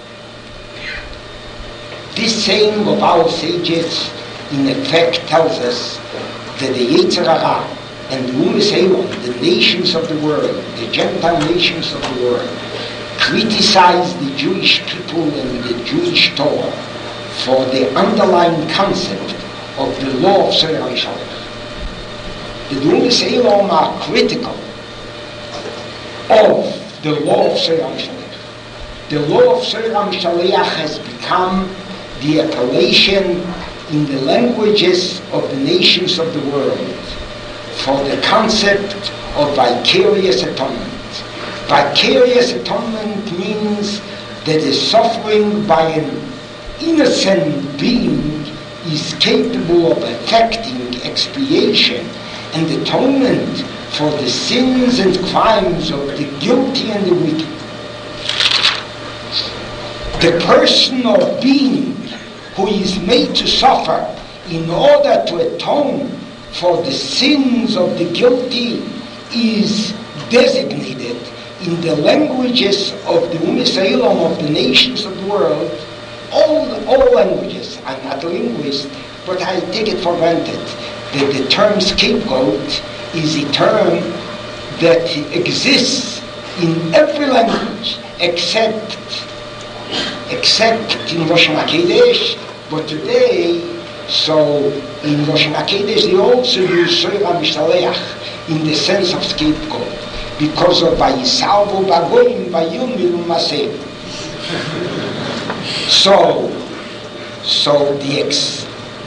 This saying of our sages in effect tells us that the Yetzer Hara and the Umas Elon, the nations of the world, the Gentile nations of the world, criticize the Jewish people and the Jewish Torah for the underlying concept of the law of Soira Mishtaleach. The Umas Elon are critical of the law of Soira Mishtaleach. The law of Soira Mishtaleach has become the appellation in the languages of the nations of the world for the concept of vicarious atonement. Vicarious atonement means that the suffering by an innocent being is capable of effecting expiation and atonement for the sins and crimes of the guilty and the wicked. The person or being who is made to suffer in order to atone for the sins of the guilty is designated in the languages of the Umas Elon, of the nations of the world, all, all languages. I'm not a linguist, but I take it for granted that the term scapegoat is a term that exists in every language except except in Rosh HaKodesh. But today, so in Rosh HaKodesh they also use Soira Mishtaleach in the sense of scapegoat, because of Vayisalvu Bagoyim Vayumilu Maseh. So, so the ex,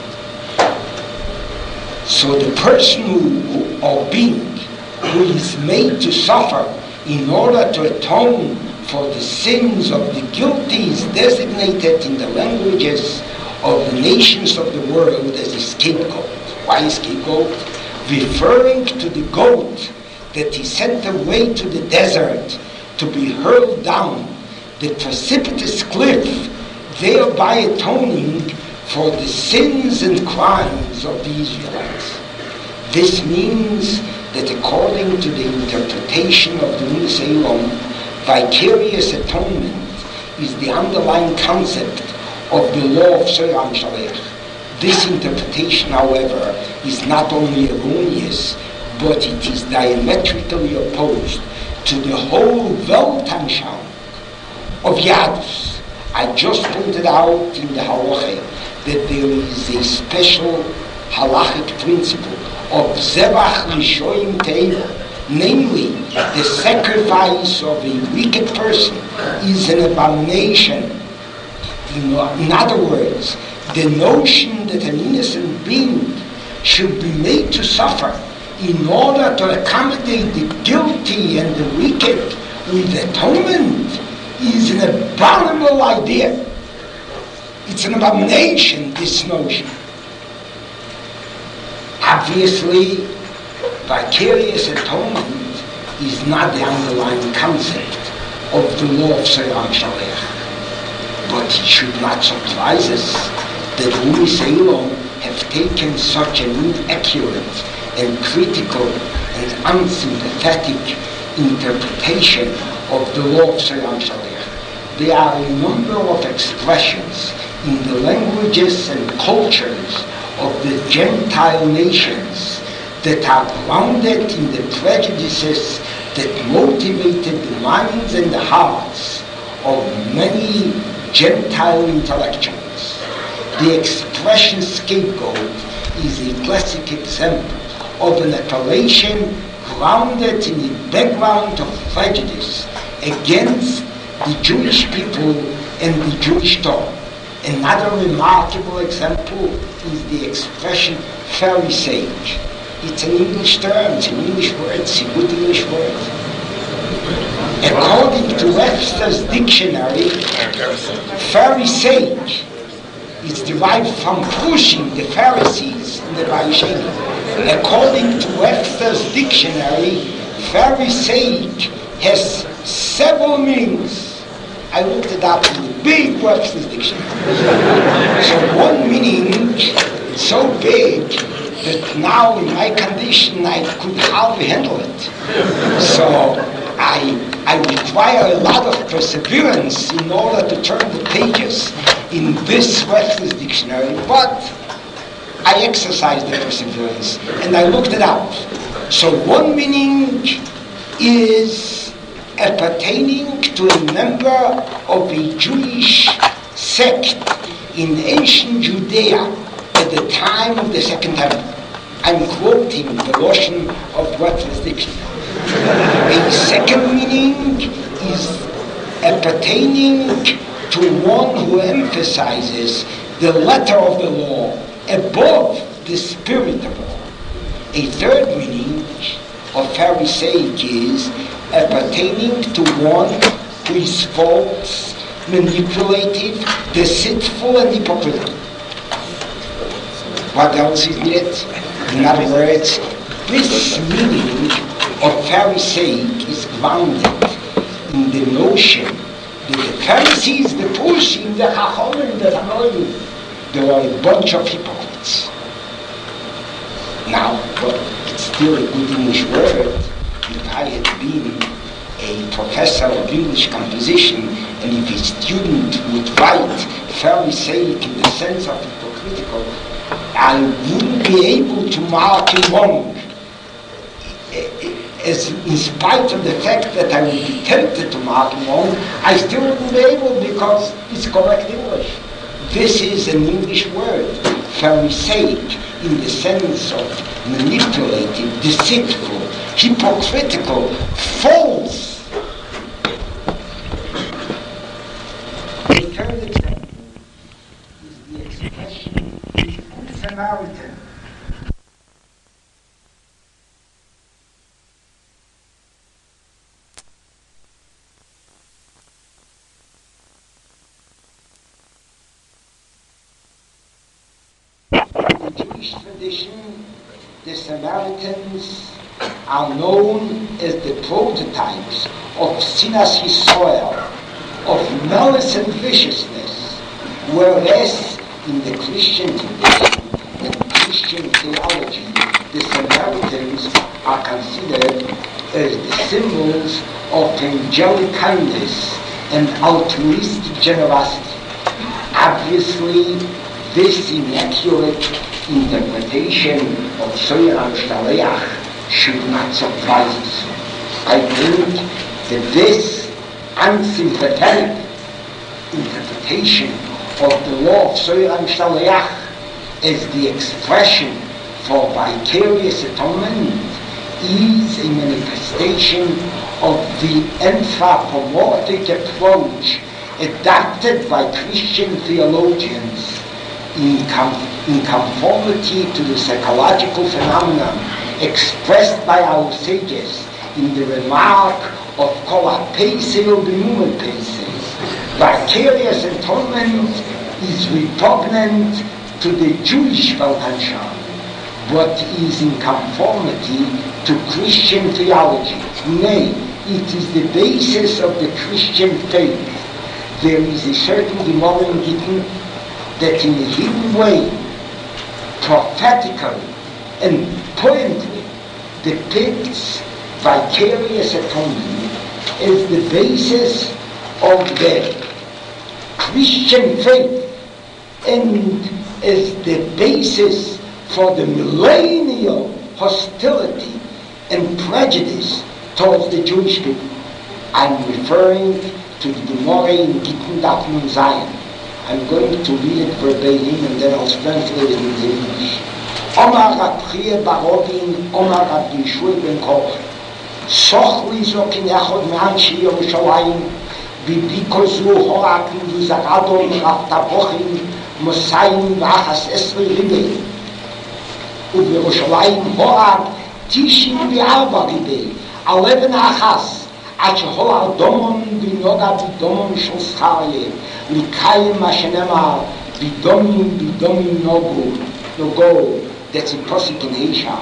so the person who, or being who is made to suffer in order to atone for the sins of the guilty is designated in the languages of the nations of the world as a scapegoat. Why a scapegoat? Referring to the goat that he sent away to the desert to be hurled down the precipitous cliff, thereby atoning for the sins and crimes of the Israelites. This means that according to the interpretation of the Umas Elon, vicarious atonement is the underlying concept of the law of Soira Mishtaleach. This interpretation, however, is not only erroneous, but it is diametrically opposed to the whole Weltanschauung of Yadus. I just pointed out in the halacha that there is a special halachic principle of Zebach Rishoyim Te'eva, namely, the sacrifice of a wicked person is an abomination In, in other words, the notion that an innocent being should be made to suffer in order to accommodate the guilty and the wicked with atonement is an abominable idea. It's an abomination, this notion. Obviously, vicarious atonement is not the underlying concept of the law of Soyer Shalech. But it should not surprise us that Umm Seilon have taken such an inaccurate and critical and unsympathetic interpretation of the law of Soyer Shalech. There are a number of expressions in the languages and cultures of the Gentile nations that are grounded in the prejudices that motivated the minds and the hearts of many Gentile intellectuals. The expression scapegoat is a classic example of an appellation grounded in the background of prejudice against the Jewish people and the Jewish Torah. Another remarkable example is the expression Pharisaic. It's an English term, it's an English word, it's a good English word. According to Webster's dictionary, Pharisaic is derived from pushing the Pharisees in the Baisheni. According to Webster's dictionary, Pharisaic has several meanings. I looked it up in the big Webster's dictionary. So one meaning so big that now in my condition I could hardly handle it. So I I require a lot of perseverance in order to turn the pages in this Webster's dictionary, but I exercised the perseverance and I looked it up. So one meaning is appertaining to a member of a Jewish sect in ancient Judea at the time of the Second Temple. I'm quoting the Lashon of Webster's dictionary. A second meaning is appertaining to one who emphasizes the letter of the law above the spirit of the law. A third meaning of Pharisaic is appertaining to one who is false, manipulative, deceitful, and hypocritical. What else is it? In other words, this meaning of Pharisaic is grounded in the notion that the Pharisees, the Pushim, the Chachamim, the Tanoim, they were a bunch of hypocrites. Now, well, it's still a good English word that I had been a professor of English composition, and if a student would write Pharisaic in the sense of hypocritical, I wouldn't be able to mark him wrong. As in spite of the fact that I would be tempted to mark him wrong, I still wouldn't be able because it's correct English. This is an English word, Pharisaic, in the sense of manipulative, deceitful, hypocritical, false. The third example is the expression Good Samaritan. In the Jewish tradition, the Samaritans are known as the prototypes of Sinas Yisrael, of malice and viciousness, whereas in the Christian tradition and Christian theology, the Samaritans are considered as the symbols of angelic kindness and altruistic generosity. Obviously, this inaccurate interpretation of Soyer Shalech should not surprise us. I think that this unsympathetic interpretation of the law of Soyer Shalech as the expression for vicarious atonement is a manifestation of the anthropomorphic approach adapted by Christian theologians in, com- in conformity to the psychological phenomenon expressed by our sages in the remark of Kol HaPeisei U'B'Mumei Peisei. Vicarious atonement is repugnant to the Jewish Weltanschauung, but is in conformity to Christian theology. Nay, it is the basis of the Christian faith. There is a certain Gemara in Gittin that in a hidden way, prophetically and pointedly depicts vicarious atonement as the basis of the Christian faith and as the basis for the millennial hostility and prejudice towards the Jewish people. I'm referring to the Gemara in Gittin Daf Nun Zayin. I'm going to read it verbatim and then I'll translate it into English. Omar Rab Chiya bar Rovin, Omar Rab Yeshua ben Korach. Sochli zokin echod me'anshi Yerushalayim, bibiko zu horakin v'zaradon Rav Tabochim, Mosayim v'achas esri ribei. ובירושלים הורג תשעים וארבע ריבי, eleven אחס, עד שהולר דומון ונוגע בדומון של זכריה, לקיים מה שנאמר, בדומים בדומים נוגו, נוגו, that's a posik in Heisha.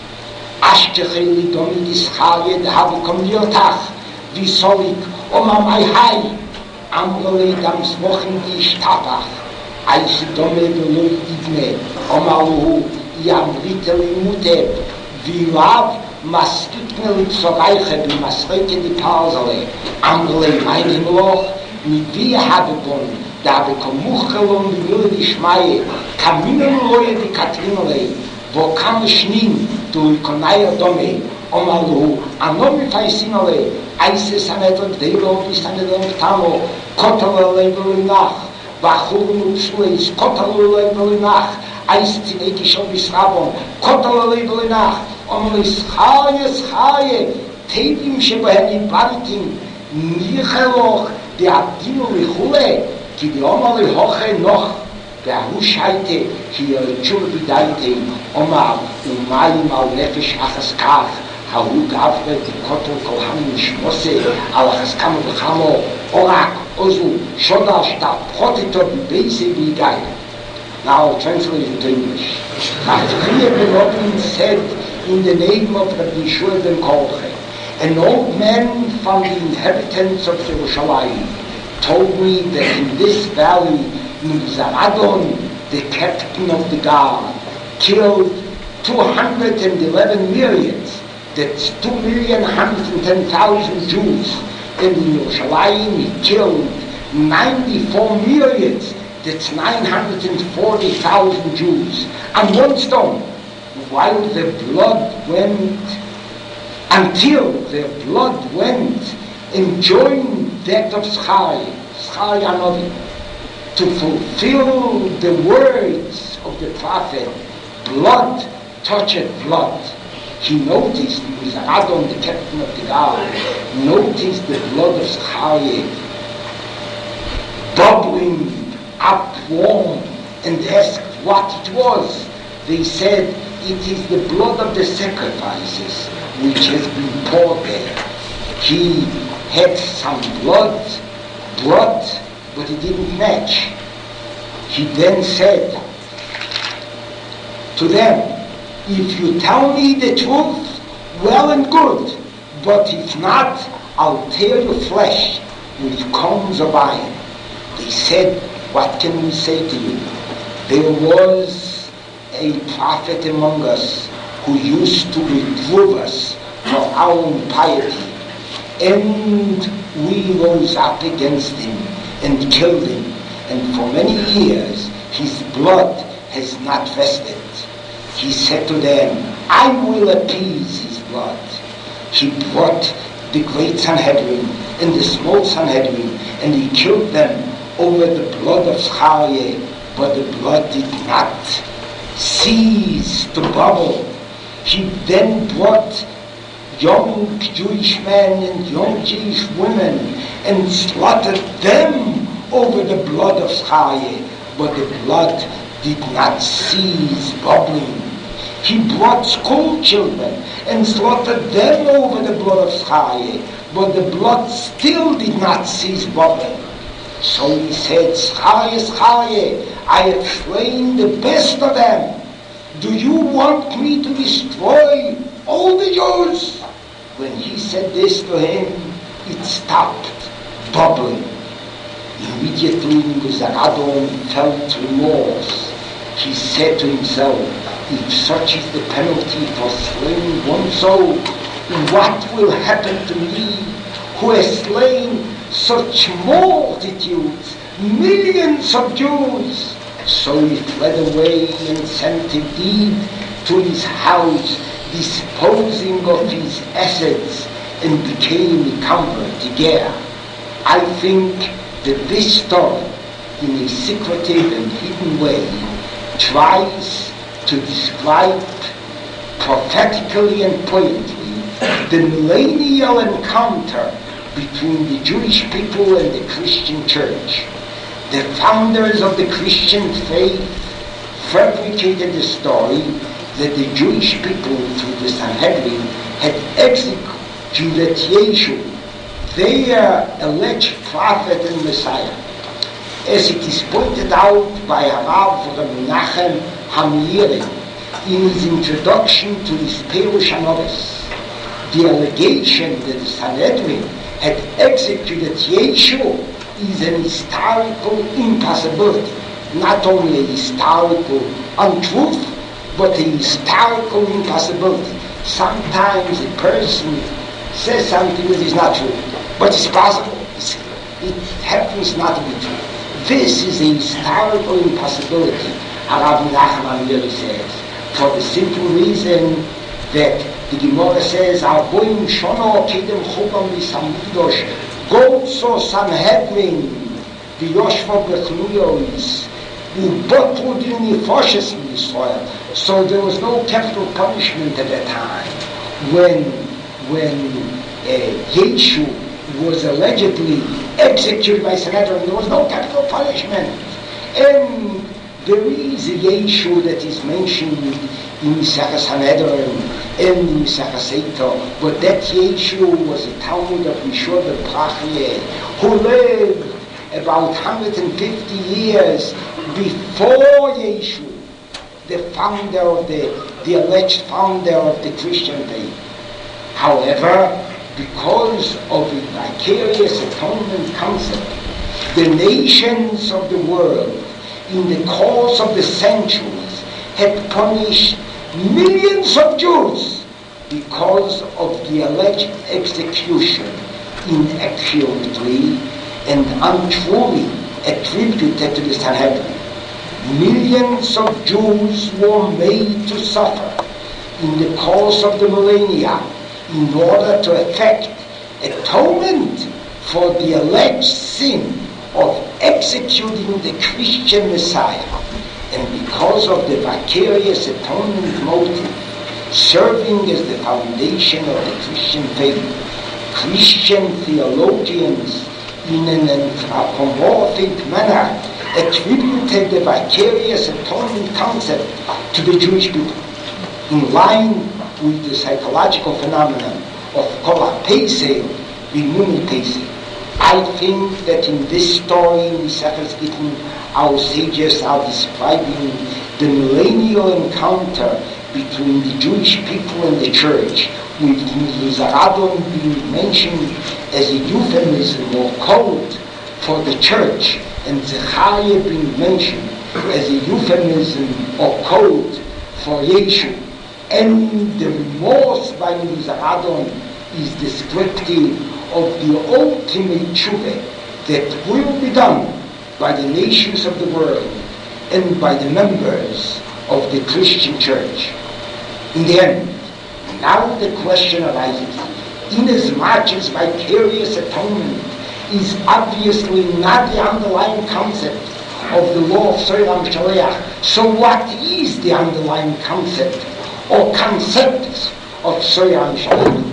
אשתכי לדומי דזכריה דהביקום ליותך, ויסוליק, אומר מי היי, אמרו לי דם סמוכים להשתפך, אייס דומה ולא ידמה, אומר לו, ימריטה לימוטה, וילאב מסקיטנה לצורייכה במסרקה דפרזלה, אמרו לי מי נמלוך, מביא הבבון, da bekomuchelon die Wille die Schmeier, kaminen loye die Katrinole, wo kam schnin, du ikonaya dome, omalu, anomi faisinole, eise sanedon deilo, bis sanedon tamo, kotalo lebeli nach, wachulun utsuleis, kotalo lebeli nach, eise zineki schon bis rabon, kotalo lebeli nach, omali schaye, schaye, teidim shebohen ibaritim, nicheloch, die abdino lichule, כי דאמר לי הוכי נוח והוא שייטה כי ירצ'ו בדייטה אומר ומים על נפש אחס כך ההוא גברה דקוטו כל המשמוסה על אחס כמה וכמה אורק עוזו שודה שתה פחות איתו בבייסי ויגאי. Now translate into English. Chafriya ben Rovin said in the name of Rabbi Yeshua ben Korach, an old man from the inhabitants of Yerushalayim told me that in this valley, Zaradon, the captain of the guard, killed two hundred eleven myriads, that's two million one hundred ten thousand Jews. And in Yerushalayim he killed ninety-four myriads, that's nine hundred forty thousand Jews. On one stone, while the blood went, until the blood went, enjoying that of Zchariah, Zchariah Novi, to fulfill the words of the prophet, blood touched blood. He noticed, he was Adon, the captain of the guard, noticed the blood of Zchariah bubbling up warm and asked what it was. They said, it is the blood of the sacrifices which has been poured there. He had some blood brought, but it didn't match. He then said to them, if you tell me the truth, well and good, but if not, I'll tear your flesh with combs of iron. They said, what can we say to you? There was a prophet among us who used to reprove us for our impiety. And we rose up against him and killed him, and for many years his blood has not rested. He said to them, I will appease his blood. He brought the great Sanhedrin and the small Sanhedrin, and he killed them over the blood of Zchariah, but the blood did not cease to bubble. He then brought young Jewish men and young Jewish women and slaughtered them over the blood of Chaye, but the blood did not cease bubbling. He brought school children and slaughtered them over the blood of Chaye, but the blood still did not cease bubbling. So he said, Chaye, Chaye, I have slain the best of them. Do you want me to destroy all the Jews? When he said this to him, it stopped bubbling. Immediately Zaradon felt remorse. He said to himself, if such is the penalty for slaying one soul, what will happen to me who has slain such multitudes, millions of Jews? So he fled away and sent a deed to his house, disposing of his assets, and became a convert to Ger. I think that this story, in a secretive and hidden way, tries to describe prophetically and poetically the millennial encounter between the Jewish people and the Christian church. The founders of the Christian faith fabricated the story that the Jewish people, through the Sanhedrin, had executed Yeshu, their alleged prophet and Messiah. As it is pointed out by Harav Menachem Hamiri in his introduction to his Perush HaNoves, the allegation that the Sanhedrin had executed Yeshu is an historical impossibility, not only a historical untruth, but a historical impossibility. Sometimes a person says something that is not true, but it's possible. It's, it happens not to be true. This is a historical impossibility, Harav Menachem Hamiri says, for the simple reason that the Gemara says, Arboim shono kedem chubam misamigdosh, go so Sanhedrin, the Yoshva Bechnuyois, ubotru din nefoshes in Israel. So there was no capital punishment at that time. When when uh, Yeshu was allegedly executed by Sanhedrin, there was no capital punishment. And there is a Yeshu that is mentioned in Misachas Sanhedrin and in Misachas Eito, but that Yeshu was a Talmud of Mishor ben Prachye, who lived about one hundred fifty years before Yeshu, the founder of the, the alleged founder of the Christian faith. However, because of the vicarious atonement concept, the nations of the world, in the course of the centuries, had punished millions of Jews because of the alleged execution inaccurately and untruly attributed to the Sanhedrin. Millions of Jews were made to suffer in the course of the millennia in order to effect atonement for the alleged sin of executing the Christian Messiah. And because of the vicarious atonement motive serving as the foundation of the Christian faith, Christian theologians in an anthropomorphic manner attributed the vicarious atonement concept to the Jewish people, in line with the psychological phenomenon of Kol HaPesel, Bimuni Pesel. I think that in this story, in Misachas Gittin, our sages are describing the millennial encounter between the Jewish people and the church, with Zaradon being mentioned as a euphemism or code for the church, and Zechariah being mentioned as a euphemism or code for Yeshu. And the remorse by Zaradon is descriptive of the ultimate tshuva that will be done by the nations of the world and by the members of the Christian church. In the end, now the question arises, inasmuch as vicarious atonement is obviously not the underlying concept of the law of Soiram Shaleach, so what is the underlying concept or concepts of Soiram Shaleach?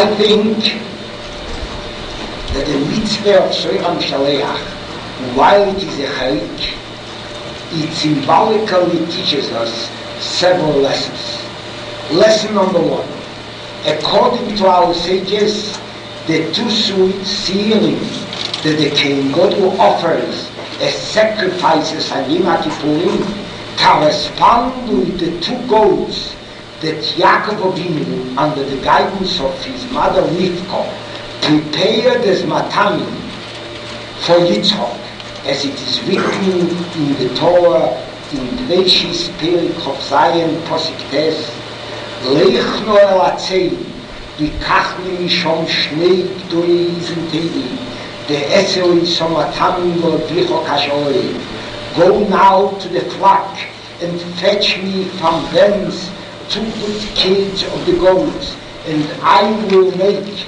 I think that the mitzvah of Soiram Shaleach, while it is a charik, it symbolically teaches us several lessons. Lesson number one: according to our sages, the two sealing that the Kohen Gadol offers as sacrifices on Yom Kippurim correspond with the two goats that Yaakov Avinu, under the guidance of his mother Rivka, prepared as matanim for Yitzchak, as it is written in the Torah in Bereshis Perek Chof Zayin Posik Tes, Leichno el Atzei v'kach li mishom shnei gdolei izen tevi ve'eser isom matanim v'lebricho kasholei. Go now to the flock and fetch me from thence two good kids of the goats, and I will make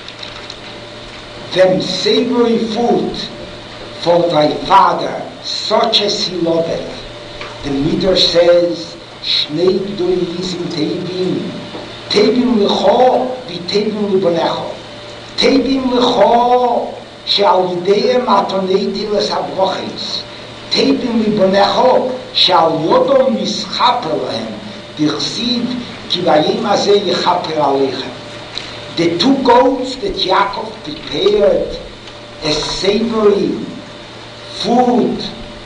them savory food for thy father, such as he loveth. The Midrash says, Shnei gdolei izen tevim, tevim lecho v'tevim libonecho. Tevim lecho she'al yideim atonei tilas habroches. Tevim libonecho she'al yodom mischaper lehem. Dichsiv ki vayim hazeh yechaper aleichem. The two goats that Yaakov prepared as savory food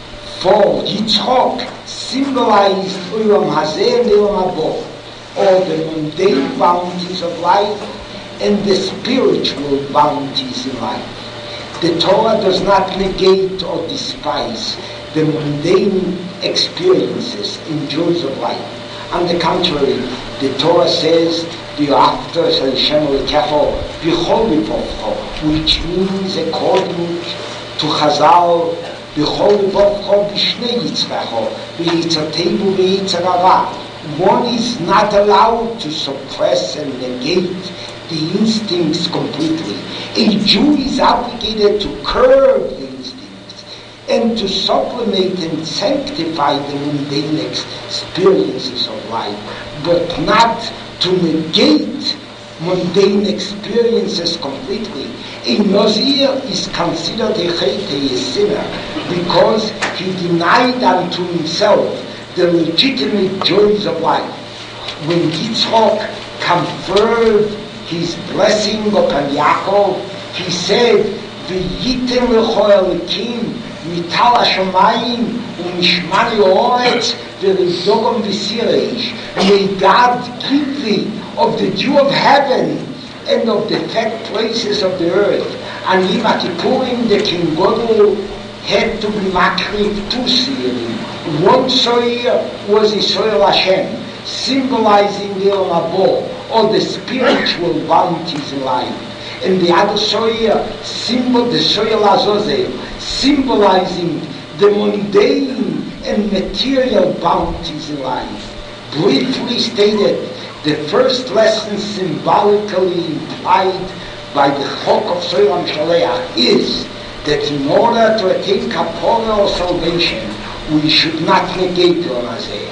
for Yitzchak symbolized Olam Hazeh and Olam Habo, all the mundane bounties of life and the spiritual bounties in life. The Torah does not negate or despise the mundane experiences and joys of life. On the contrary, the Torah says, "V'after Hashem lekecho v'chol livavcho," which means, according to Chazal, "V'chol livavcho v'shnei yitzrecho v'yitzarteinu v'yitzar hara." One is not allowed to suppress and negate the instincts completely. A Jew is obligated to curb the instincts and to supplement and sanctify the mundane experiences of life, but not to negate mundane experiences completely. A Nazir is considered a chayte, a sinner, because he denied unto himself the legitimate joys of life. When Yitzchak conferred his blessing upon Yaakov, he said, "V'yitem lecho Elokim mital hashamayim u'mishmar ha'oretz v'rizogam v'sireish." May God give thee of the dew of heaven and of the fat places of the earth. And Yom Kippurim, the Kohen Gadol had to be makriv two sealing. One soil was a soil Hashem, symbolizing the Olam Habo, or the spiritual bounties in life, and the other soil, symbol the soil Azazel, symbolizing the mundane and material bounties in life. Briefly stated, the first lesson symbolically implied by the Chok of Soiram Shaleach is that in order to attain kapora or salvation, we should not negate Olam Hazeh.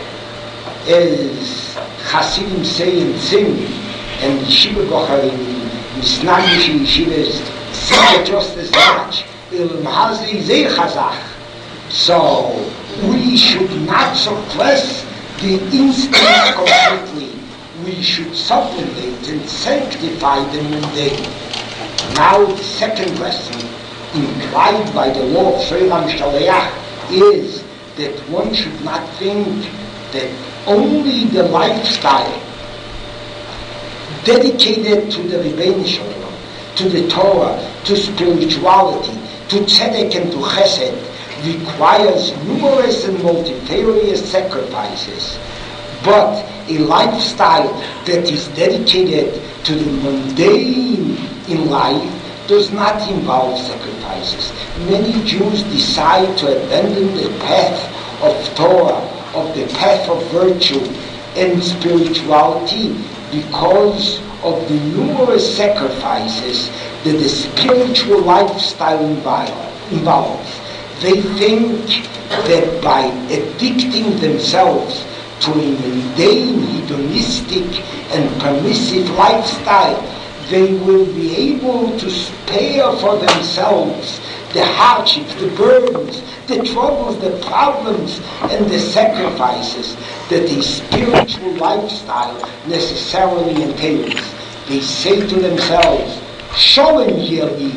As Hasidim say in Tzim, and Yeshiva Bocharim, Misnagdish Yeshivas say just as much, Olam Hazeh is a chazach. So we should not suppress the instincts completely. We should supplement and sanctify the mundane. Now the second lesson implied by the law of Soiram Shaleach is that one should not think that only the lifestyle dedicated to the Rebbeinu Shalom, to the Torah, to spirituality, to tzedek and to chesed requires numerous and multifarious sacrifices, but a lifestyle that is dedicated to the mundane in life does not involve sacrifices. Many Jews decide to abandon the path of Torah, of the path of virtue and spirituality, because of the numerous sacrifices that the spiritual lifestyle involves. They think that by addicting themselves to a mundane, hedonistic and permissive lifestyle, they will be able to spare for themselves the hardships, the burdens, the troubles, the problems, and the sacrifices that a spiritual lifestyle necessarily entails. They say to themselves, Sholem Yeli,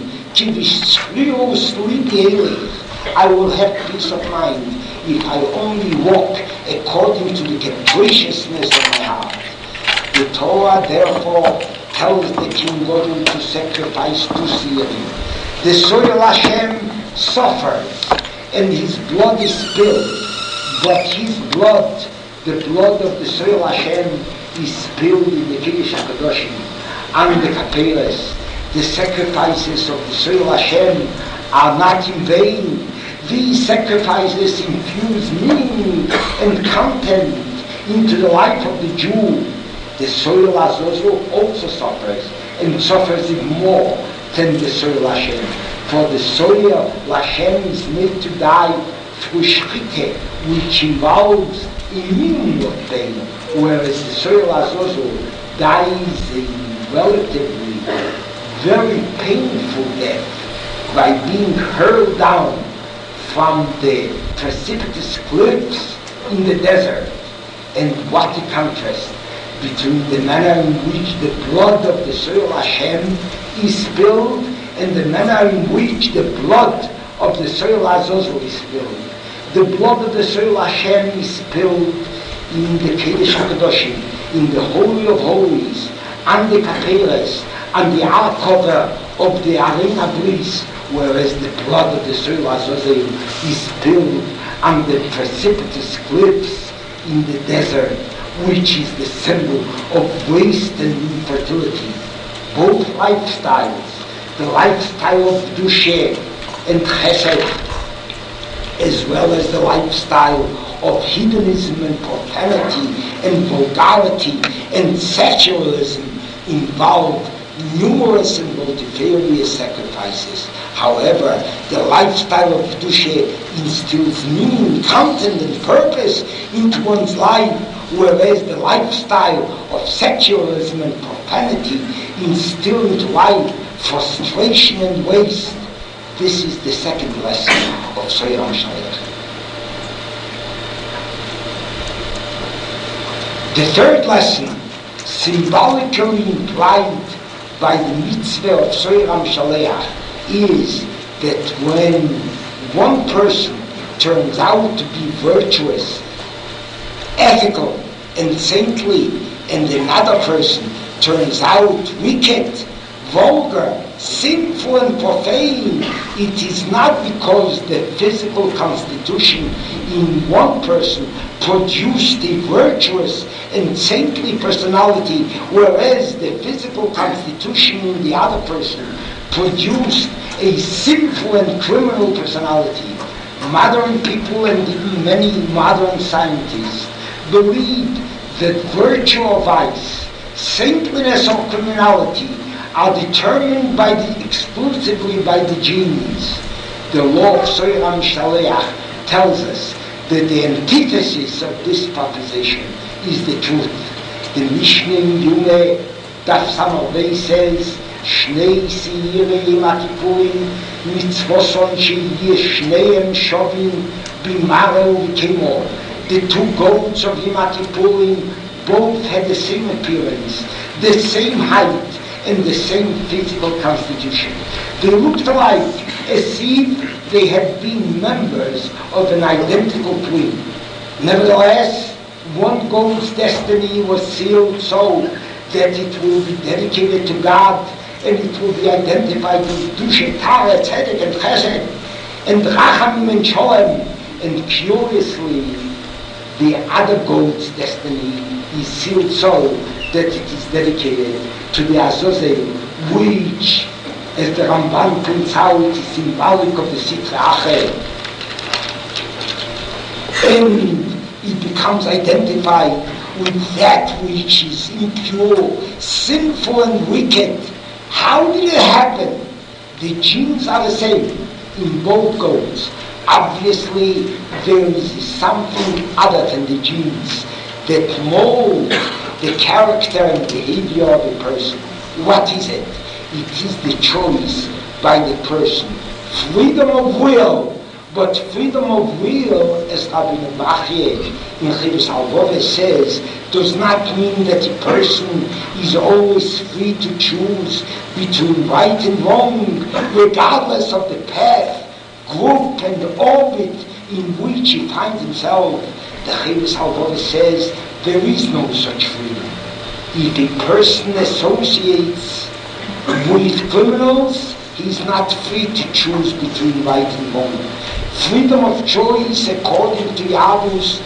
I will have peace of mind if I only walk according to the capriciousness of my heart. The Torah therefore tells the king Gadol to sacrifice two seahim. The Soil Hashem suffers and his blood is spilled, but his blood, the blood of the Soil Hashem, is spilled in the Kiddush HaKadoshim and the Kapelas. The sacrifices of the Soil Hashem are not in vain. These sacrifices infuse meaning and content into the life of the Jew. The Soil Azazel also suffers, and suffers it more than the Soil Hashem. For the Soil Hashem is made to die through Shchite, which involves a minimum of pain, whereas the Soil Azazel dies a relatively very painful death by being hurled down from the precipitous cliffs in the desert. And what a contrast between the manner in which the blood of the Soil Hashem is spilled and the manner in which the blood of the Soil Azazel is spilled. The blood of the Soil Hashem is spilled in the Kiddush HaKadoshim, in the Holy of Holies, and the Kapelas, and the Ark cover of the Arena Bris, whereas the blood of the Soil Azazel is spilled on the precipitous cliffs in the desert, which is the symbol of waste and infertility. Both lifestyles, the lifestyle of Kedusha and Chesed, as well as the lifestyle of hedonism and profanity and vulgarity and secularism, involve numerous and multifarious sacrifices. However, the lifestyle of Kedusha instills meaning, content, and purpose into one's life, whereas the lifestyle of secularism and profanity instill into life frustration and waste. This is the second lesson of Soyer HaMashiach. The third lesson, symbolically implied by the mitzvah of Soyer HaMashiach, is that when one person turns out to be virtuous, ethical, and saintly, and another person turns out wicked, vulgar, sinful, and profane, it is not because the physical constitution in one person produced a virtuous and saintly personality, whereas the physical constitution in the other person produced a sinful and criminal personality. Modern people and even many modern scientists believe that virtue or vice, saintliness or criminality are determined by the, exclusively by the genes. The law of Soyer HaMashiach tells us that the antithesis of this proposition is the truth. The Mishnah in Yume, Daf Samavei says, Shnei Seirei Yom HaKippurim mitzvoson sheyeh shneim shovim b'mareh u'b'kemor. The two goats of Yom HaKippurim both had the same appearance, the same height, and the same physical constitution. They looked alike, as if they had been members of an identical twin. Nevertheless, one goat's destiny was sealed so that it will be dedicated to God, and it will be identified with Kedusha, Tara, Tzedek, and Chesed, and Rachamim and Sholem. And curiously, the other goat's destiny is sealed so that it is dedicated to the Azazel, which, as the Ramban points out, is symbolic of the Sitra Achel. And it becomes identified with that which is impure, sinful, and wicked. How did it happen? The genes are the same in both goats. Obviously, there is something other than the genes that mold the character and behavior of a person. What is it? It is the choice by the person. Freedom of will, but freedom of will, as Rabbi Bachye in Chivas Halvove says, does not mean that a person is always free to choose between right and wrong, regardless of the path, group and orbit in which he finds himself. The Chivas Halvove says there is no such freedom. If a person associates with criminals, he is not free to choose between right and wrong. Freedom of choice, according to Yavuz,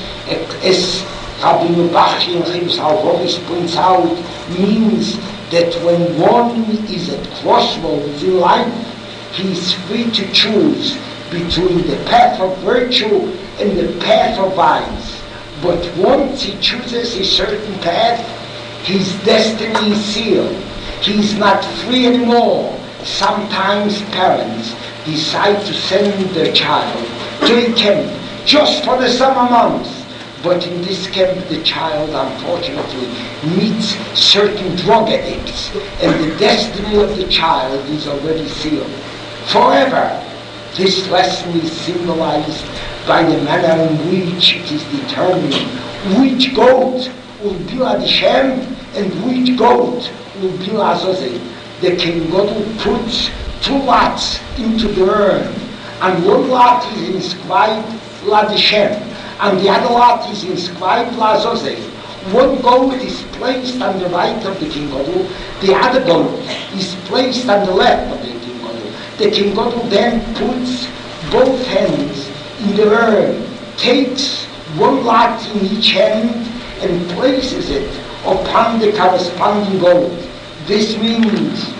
as Rabbi Bachye and Chivas Halvove points out, means that when one is at crossroads in life, he is free to choose between the path of virtue and the path of vice. But once he chooses a certain path, his destiny is sealed. He is not free anymore. Sometimes parents decide to send their child to a camp just for the summer months. But in this camp, the child unfortunately meets certain drug addicts, and the destiny of the child is already sealed forever. This lesson is symbolized by the manner in which it is determined which goat will be Hashem and which goat will be Azazel. The King Gadol puts two lots into the urn, and one lot is inscribed Ladishem, and the other lot is inscribed Lazazel. One goat is placed on the right of the King Gadol, the other goat is placed on the left of the King Gadol. The King Gadol then puts both hands in the urn, takes one lot in each hand and places it upon the corresponding goat. This means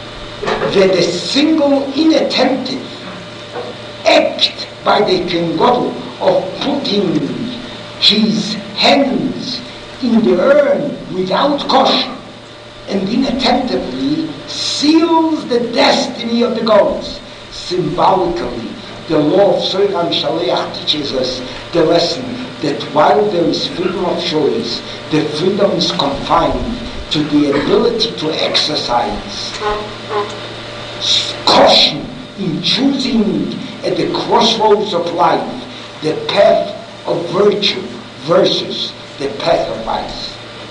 that a single inattentive act by the King Gadol of putting his hands in the urn without caution and inattentively seals the destiny of the goats. Symbolically, the law of Soiram Shaleach teaches us the lesson that while there is freedom of choice, the freedom is confined to the ability to exercise caution in choosing at the crossroads of life the path of virtue versus the path of vice.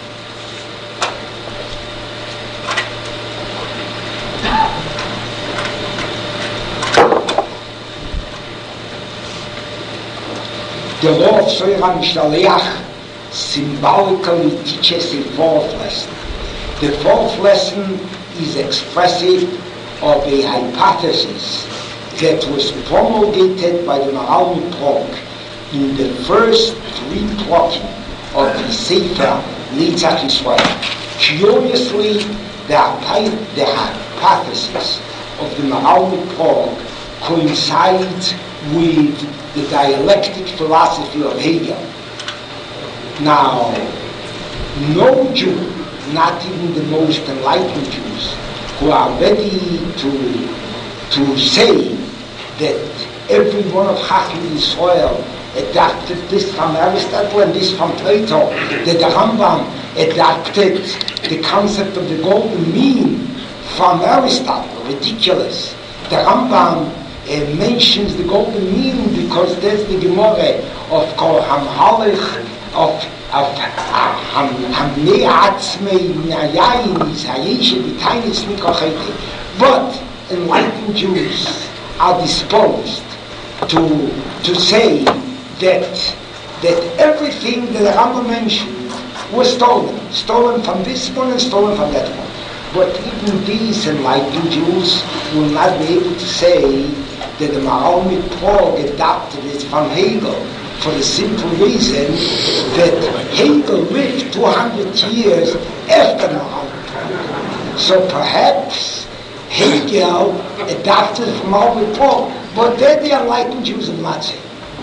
The law of Soiram Shaleach symbolically teaches a fourth lesson. The fourth lesson is expressive of a hypothesis that was promulgated by the Maharal Miprog in the first three plotim of the Sefer Netzach Yisrael. Curiously, the, the hypothesis of the Maharal Miprog coincides with the dialectic philosophy of Hegel. Now, no Jew, not even the most enlightened Jews, who are ready to to say that every one of Chacham Yisrael adapted this from Aristotle and this from Plato, that the Rambam adapted the concept of the golden mean from Aristotle. Ridiculous. The Rambam uh, mentions the golden mean because there's the Gemara of Kol Hamhalich of of Hamnei Atzmei Nayayin Isayish B'Tainis Mikochete. But enlightened Jews are disposed to to say that that everything that the Rambam mentioned was stolen, stolen from this one and stolen from that one. But even these enlightened Jews will not be able to say that the Maharal Miprog adopted it from Hegel, for the simple reason that Hegel lived two hundred years after Maharal Miprog. So perhaps Hegel adopted from Maharal Miprog, but they're the enlightened Jews of Nazi.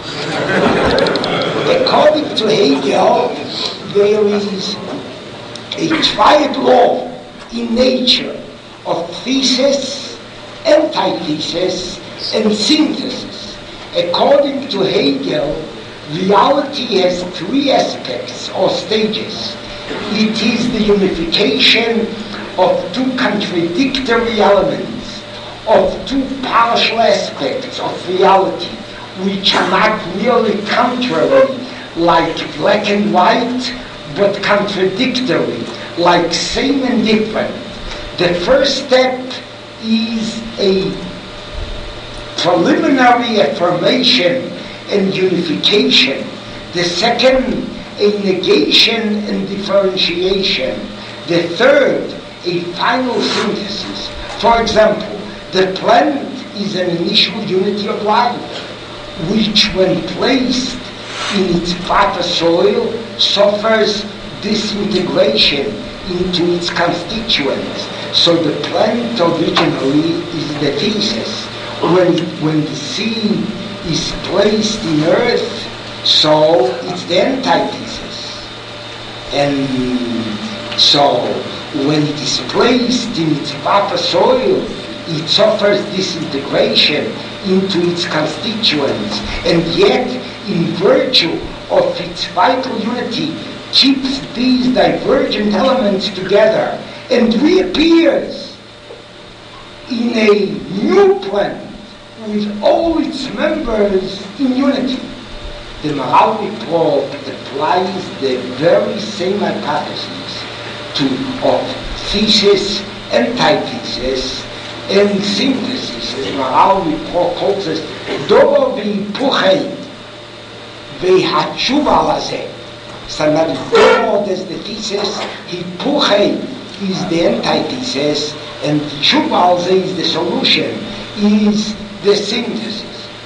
According to Hegel, there is a triad law in nature of thesis, antithesis, and synthesis. According to Hegel, reality has three aspects or stages. It is the unification of two contradictory elements, of two partial aspects of reality, which are not merely contrary, like black and white, but contradictory, like same and different. The first step is a preliminary affirmation and unification. The second, a negation and differentiation. The third, a final synthesis. For example, the plant is an initial unity of life, which when placed in its proper soil suffers disintegration into its constituents. So the plant originally is the thesis. When, when the seed is placed in earth, so it's the antithesis. And so when it is placed in its proper soil, it suffers disintegration into its constituents, and yet in virtue of its vital unity keeps these divergent elements together and reappears in a new plant with all its members in unity. The Maharal Miprog applies the very same hypothesis to of thesis, antithesis, and synthesis, as Maharal Miprog calls it, Dover v'hipuchei v'hatshuva lazeh. So now Dover is the thesis, hipuchei is the antithesis, and tshuva lazeh is the solution, is the synthesis.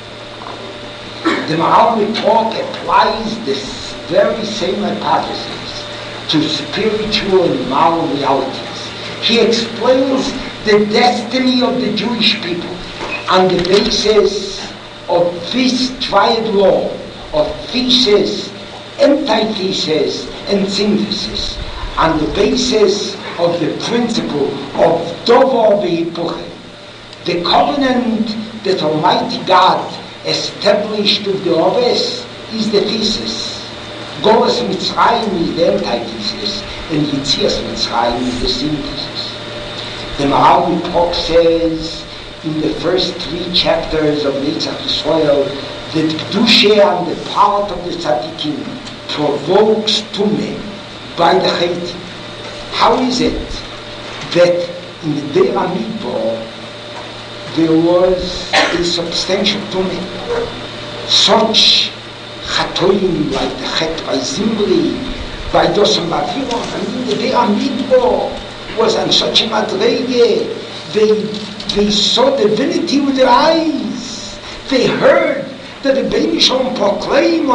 The Maharal Miprog applies this very same hypothesis to spiritual and moral realities. He explains the destiny of the Jewish people on the basis of this triad law of thesis, antithesis, and synthesis, on the basis of the principle of Dover v'hipuchei. The covenant that Almighty God established with the Oves is the thesis. Golas Mitzrayim is the antithesis, and Yitzias Mitzrayim is the synthesis. The Maharal Miprog says in the first three chapters of Netzach Yisrael that Kedusha on the part of the Tzaddikim provokes Tumeh by the Chaitim. How is it that in the Deir HaMidbar there was a substantial Tumeh? Such Chatoim like the Chet by Zimri, by Dosam Baviron, I mean the Deir HaMidbar was on such a madrege. They, they saw divinity with their eyes. They heard that the Bein Shalom proclaimed,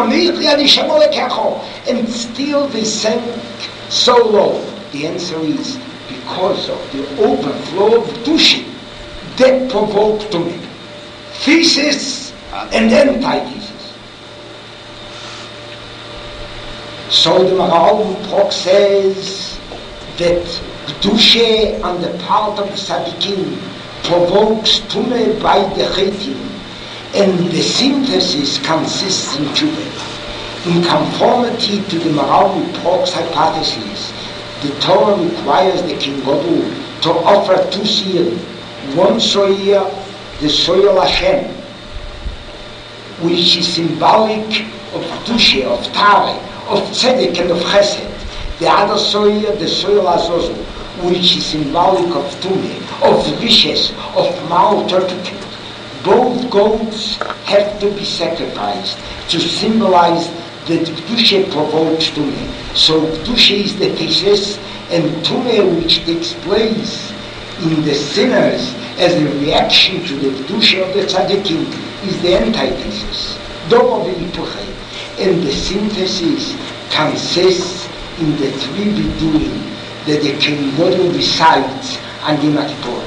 and still they sank so low. The answer is because of the overflow of Kedusha that provoked to me thesis and antithesis. So the Maharal Miprog says that Kedusha on the part of the Tzaddikim provokes Tumeh by the Chaitim, and the synthesis consists in Tshuva. In conformity to the Maharal Miprog's hypothesis, the Torah requires the King Gadol to offer two seals, one soyer, the soyer Hashem, which is symbolic of Kedusha, of Tare, of Tzedek and of Chesed. The other soyer, the soyer Azazel, which is symbolic of Tumeh, of wishes, of moral turpitude. Both goats have to be sacrificed to symbolize that Kedusha provokes Tumeh. So Kedusha is the thesis, and Tumeh, which takes place in the sinners as a reaction to the Kedusha of the Tzaddikim, is the antithesis. Dover v'hipuchei. And the synthesis consists in the three Viduim that the King Gadol recites on Yom Kippur.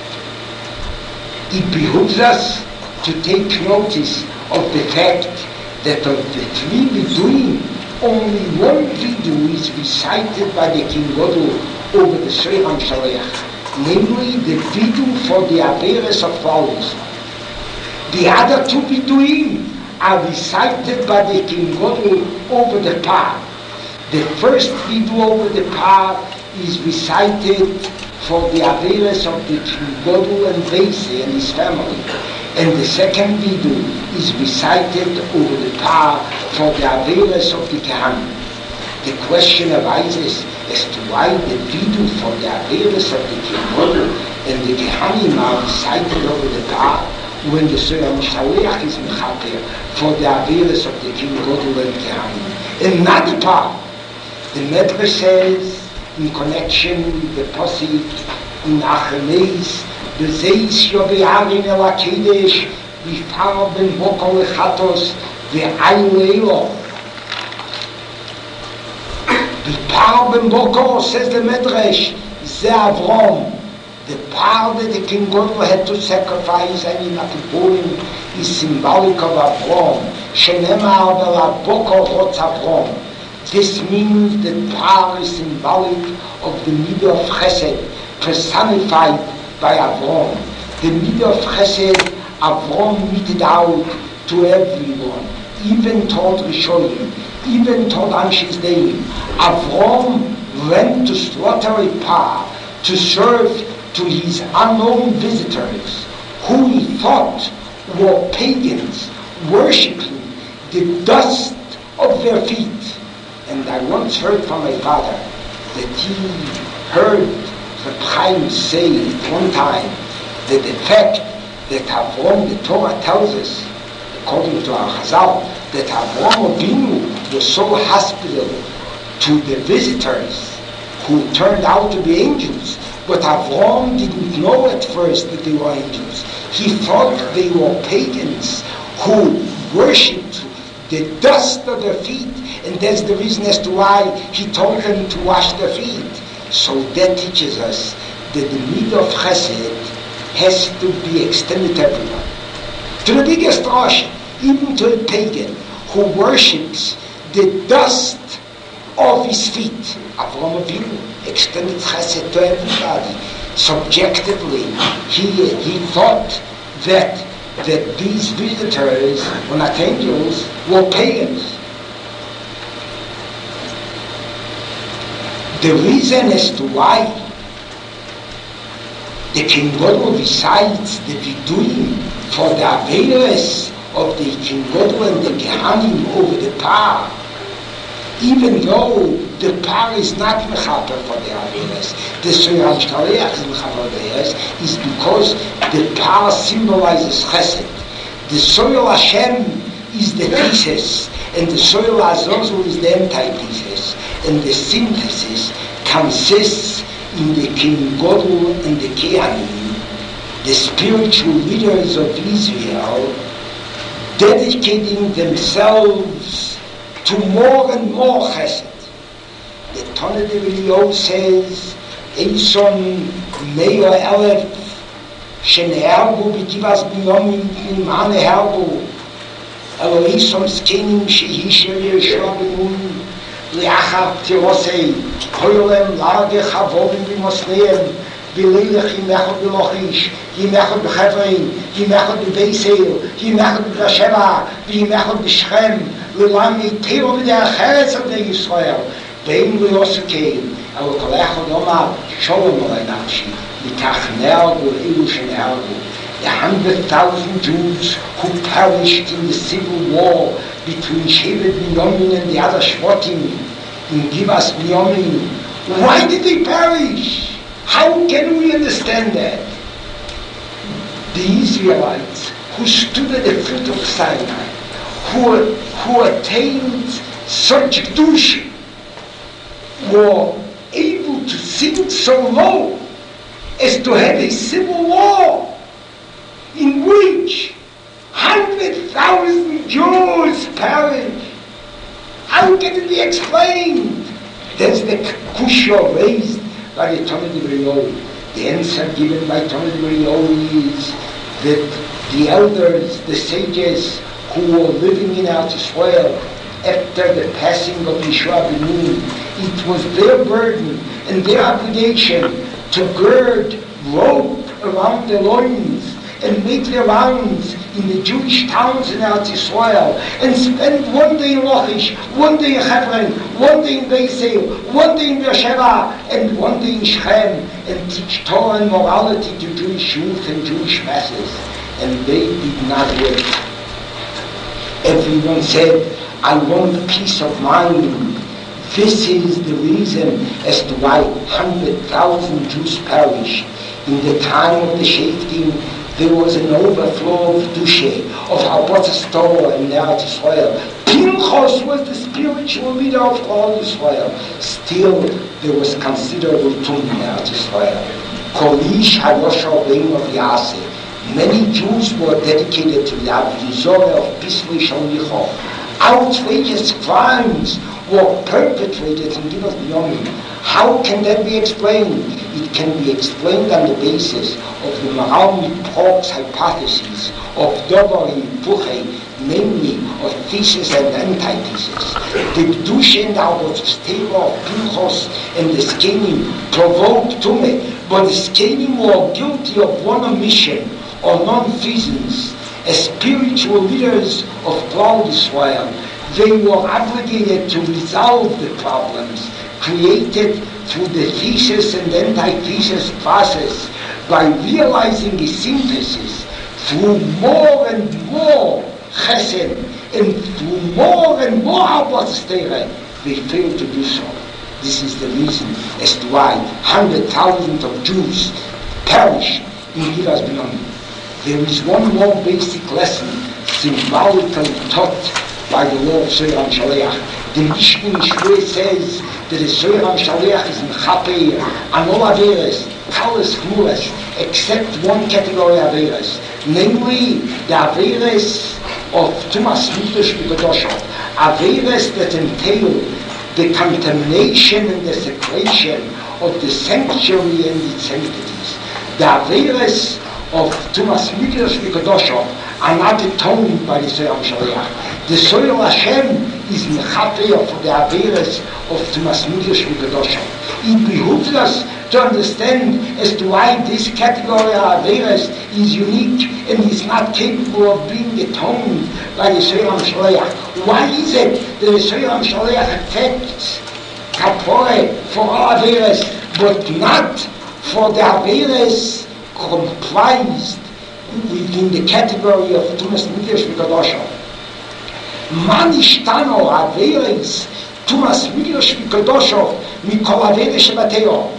It behooves us to take notice of the fact that of the three Viduim, only one Vidu is recited by the King Gadol over the Shrei HaMshalech, namely the Vidu for the Averes of Falls. The other two Viduim are recited by the King Gadol over the Par. The first Vidu over the Par is recited for the Averis of the King Godel and Beise and his family. And the second Vidu is recited over the Par for the Averis of the Kehanim. The question arises as to why the Vidu for the Averis of the King Godel and the Kehanim are recited over the Par when the Surah Mishaleach is Mechaper for the Averis of the King Godel and Kehanim. And not the Par. The Medrash says, in connection with the Pasuk in Achenes, Bezeis Yobe'arim El HaKedesh, V'far ben Bokol Lechatos, Ve'ayu Leilo. V'far ben Bokol, says the Medrash, Ze Avrom. The part that the King Godel had to sacrifice and in Akipurim is symbolic of Avrom. Shenemar Vel Bokol Chotz Avrom. This means that Par is symbolic of the Midah of Chesed, personified by Avrom. The Midah of Chesed, Avrom meted out to everyone, even toward Rishonim, even toward Anshe Sdeim. Avrom went to slaughter a Par to serve to his unknown visitors, who he thought were pagans, worshipping the dust of their feet. And I once heard from my father that he heard the Chaim say at one time that the fact that Avrom, the Torah tells us, according to our Chazal, that Avrom Avinu was so hospitable to the visitors who turned out to be angels, but Avrom didn't know at first that they were angels. He thought they were pagans who worshipped the dust of their feet, and that's the reason as to why he told them to wash their feet. So that teaches us that the Midah of Chesed has to be extended to everyone. To the biggest Rosh, even to a pagan who worships the dust of his feet. Avrom Avinu extended Chesed to everybody. Subjectively, he, he thought that that these visitors were not angels, were pagans. The reason as to why the King Godel recites the Viduim for the Averis of the King Godel and the Kehanim over the Par, even though the Par is not Mechaper for the Averis, the Surah Mishaleach is Mechaper Averis, is because the Par symbolizes Chesed. The Soil Hashem is the thesis, and the Soil Azazel is the antithesis, and the synthesis consists in the King Godel and the Kehanim, the spiritual leaders of Israel, dedicating themselves to more and more Chesed. The Tana Devilio says, Eison Meir Elef Sheneherbu B'Givas Binyamin Nimah Neherbu Elo Eison Zkenim Shehisher Yeshua B'Nun Le'achar Tirosei Koyolem Large Chavovim B'Mosneim B'Leilech Yimechot B'Lochish Yimechot B'Chevrein Yimechot B'Beiseil Yimechot B'Beersheva Yimechot B'Shechem L'Lam Yitero B'Dei Acheretz B'Nei Yisrael Bein L'Yosekeim Elo Kol Echad Omar Sholem Olei Nafshi Mitach Nergu Eilu Shenergu. The hundred thousand Jews who perished in the civil war between Shevet Binyamin and the other Shvatim in Givas Binyamin. Why did they perish? How can we understand that? The Israelites who stood at the foot of Sinai, who, who attained such Kedusha, were able to sink so low as to have a civil war in which hundred thousand Jews perished. How can it be explained? That's the kushya raised by the Tana Devilio. The answer given by Tana Devilio is that the elders, the sages who were living in Eretz Yisrael after the passing of Yeshua ben Nun, it was their burden and their obligation to gird rope around their loins and make their rounds in the Jewish towns in Eretz Yisrael and spend one day in Lachish, one day in Hebron, one day in Beisel, one day in Beersheba, and one day in Shechem, and teach Torah and morality to Jewish youth and Jewish masses. And they did not wait. Everyone said, I want peace of mind. This is the reason as to why one hundred thousand Jews perished. In the time of the Shaftim, there was an overflow of Dushe, of Habotzes Torah in Eretz Yisrael. Pinchas was the spiritual leader of all Israel. Still, there was considerable tumult in Eretz Yisrael. Kolish Hayoshar Reim of Yaseh. Many Jews were dedicated to the Avodah of Pismei Shalicho. Outrageous crimes were perpetrated in Givas B'Yomim. How can that be explained? It can be explained on the basis of the Maharal MiPrague's hypotheses of Dover and Puche, namely of thesis and antithesis. The Kedusha and Avodas Torah of Pinchas and the Zkenim provoked Tumah, but the Zkenim were guilty of one omission or non-feasance. As spiritual leaders of Klal Yisrael, they were obligated to resolve the problems created through the thesis and antithesis process by realizing a synthesis through more and more chesed and through more and more Avodas Torah. They failed to do so. This is the reason as to why one hundred thousand of Jews perished in Givas B'Yomim. There is one more basic lesson symbolically taught by the law of Soyer HaShaleach. The Mishnah in Shvei says that the Soyer HaShaleach is mechaper and all averes, kalas chmuras, except one category of averes, namely the averes of Tumas Mikdash V'Kedosha, averes that entail the contamination and desecration of the sanctuary and its sanctities. The averes of Tumas Mikdash V'Kedosha are not atoned by the Soyer HaShaleach. The Soyer Hashem is mechaper for the averes of Tumas Mikdash V'Kedosha. It behooves us to understand as to why this category of averes is unique and is not capable of being atoned by the Soyer HaShaleach. Why is it that the Soyer HaShaleach affects kapore for all averes, but not for the averes comprised within the category of Tumas Mikdash V'Kedosha? Man ishtano averes Tumas Mikdash V'Kedosha mikol averes shebateo.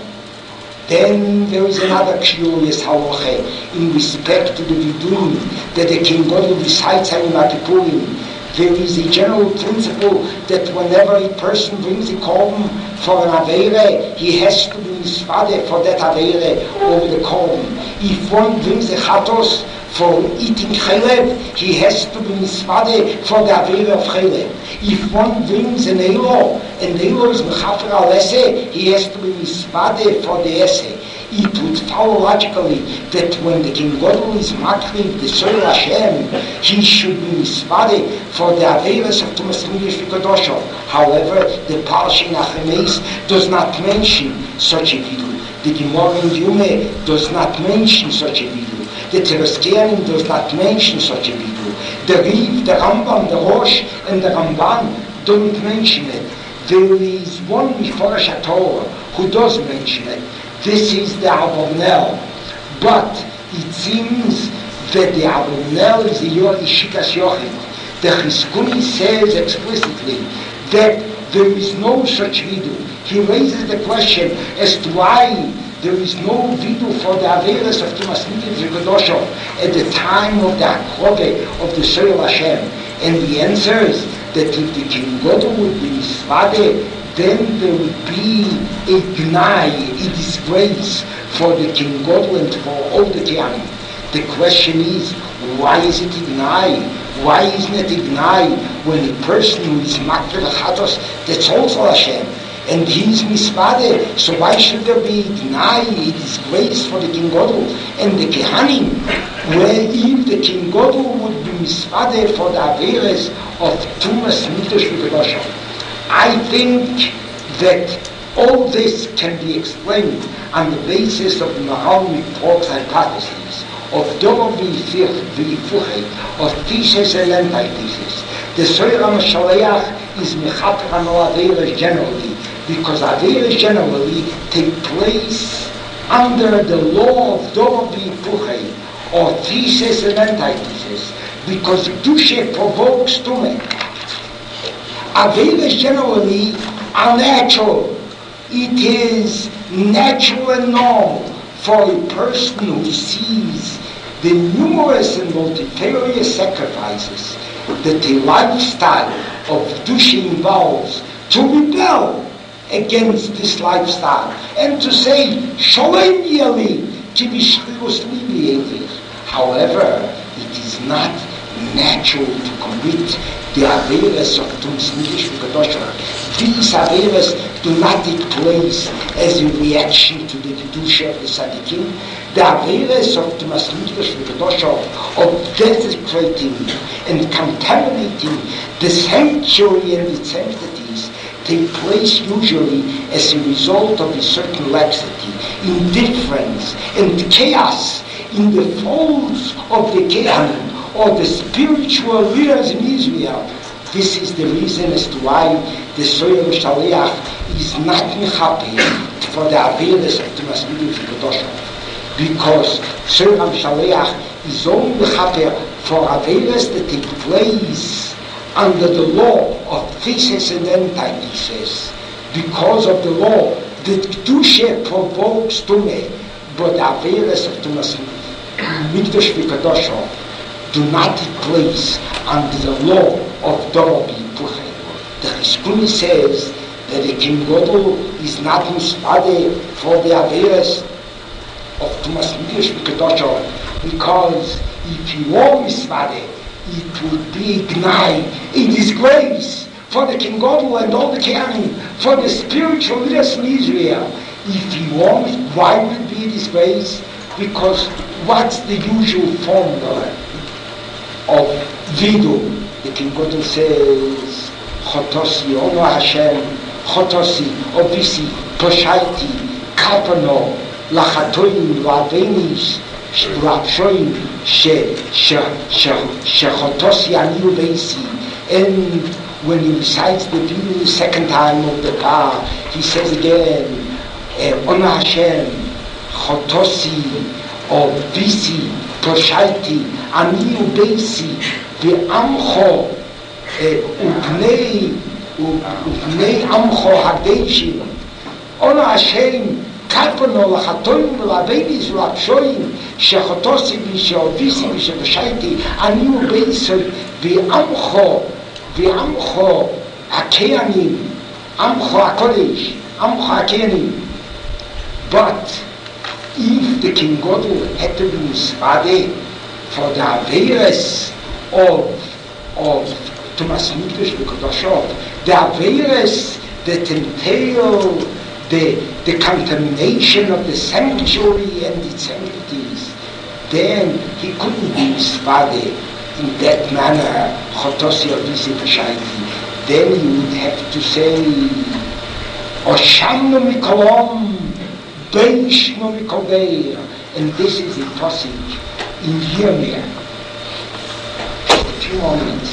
Then there is another curious halacha in respect to the vidun that the King Gadol recites in Yom Kippurim. There is a general principle that whenever a person brings a korban for an aveire, he has to be misvade for that aveire over the korban. If one brings a chatos for eating chelev, he has to be misvade for the aveire of chelev. If one brings an eilo, and the eilo is mechafer al esse, he has to be misvade for the esse. It would follow logically that when the King Gadol is makriv the Soyer Hashem, he should be misvade for the averes of Tumas Mikdash V'Kedosha. However, the Parsha in Achemes does not mention such a vidul. The Gemara in Yume does not mention such a vidul. The Tereskeanim does not mention such a vidul. The Riv, the Rambam, the Rosh, and the Ramban don't mention it. There is one Mifarash HaTorah who does mention it. This is the Abarnel. But it seems that the Abarnel is the Yishikas Yochid. The Chizkuni says explicitly that there is no such vidu. He raises the question as to why there is no vidu for the averes of Tumas Mikdash V'Kedosha at the time of the Hakrove of the Soyer Hashem. And the answer is that if the King Gadol would be misvade, then there would be a gnai, a disgrace for the King Gadol and for all the Kohanim. The question is, why is it a gnai? Why isn't it a gnai when a person who is makriv chatos, that's also Hashem, and he is misvade? So why should there be a gnai, a disgrace for the King Gadol and the Kohanim, where if the King Gadol would be misvade for the averes of Tumas Mikdash V'Kedosha? I think that all this can be explained on the basis of the Maharal MiPrague's hypotheses of Dor v'Yifuchet, of thesis and antithesis. The Soyer HaMashiach is mechaper no Averos generally, because Averos generally take place under the law of Dor v'Yifuchet, or thesis and antithesis, because Kedusha provokes Tumah. Averos generally are natural. It is natural and normal for a person who sees the numerous and multifarious sacrifices that a lifestyle of Kedusha involves to rebel against this lifestyle and to say, Shalom Yali, Kibishchirus Libi. However, it is not natural to commit the Averos of Tumas Mikdash V'Kadosh. These Averos do not take place as a reaction to the Kedusha of the Tzaddikim. The Averos of Tumas Mikdash V'Kadosh, of desecrating and contaminating the sanctuary and its sanctities, take place usually as a result of a certain laxity, indifference, and chaos in the folds of the Kehanim, or the spiritual leaders in Israel. This is the reason as to why the Soyer HaMashiach is not mechaper for the Averos of Tumas Mikdash V'Kadosh, because Soyer HaMashiach is only mechaper for Averos that take place under the law of thesis and antithesis, because of the law that Kedusha provokes Tumah, but the Averos of Tumas Mikdash V'Kadosh do not take place under the law of Dor v'Yifuchet. The Chizkuni says that the King Gadol is not mispade for the Averos of Tumas Mikdash V'Kadosh, because if he were mispade, it would be gnai, a disgrace for the King Gadol and all the Kehanim, for the spiritual leaders in Israel. If he were, why would it be a disgrace? Because what's the usual formula of Vidu? The King Gadol says, Chotosi, Ono Hashem, Chotosi, Obisi, Poshaiti, Kapano, Lachatoim, Lavenis, Rapshoim, Shechotosi, Aniu Beisi. And when he recites the Vidu the second time of the Par, he says again, Ono Hashem, Chotosi, Obisi, Poshaiti, Aniu Beisi, Ve'amcho, Upnei, Upnei Amcho Hadeshim, Ono Hashem, Kapano, Lachatoim, Lavenis, Rapshoim, Shechotosi, Vishovisi, Vishavashaiti, Aniu Beisi, Ve'amcho, Ve'amcho Hakeanim, Amcho HaKodesh, Amcho Hakeanim. But if the King Gadol had to be mispade for the Averos of of Tumas Mikdash V'Kadosh, the Averos that entail the the contamination of the sanctuary and its sanctities, then he couldn't be mispade in that manner. Chotosi Avisi Pashaiti. Then he would have to say, Oshamnu Mikolom, Beishnu Mikodeir, and this is the passage in Yirmiyah. A few moments.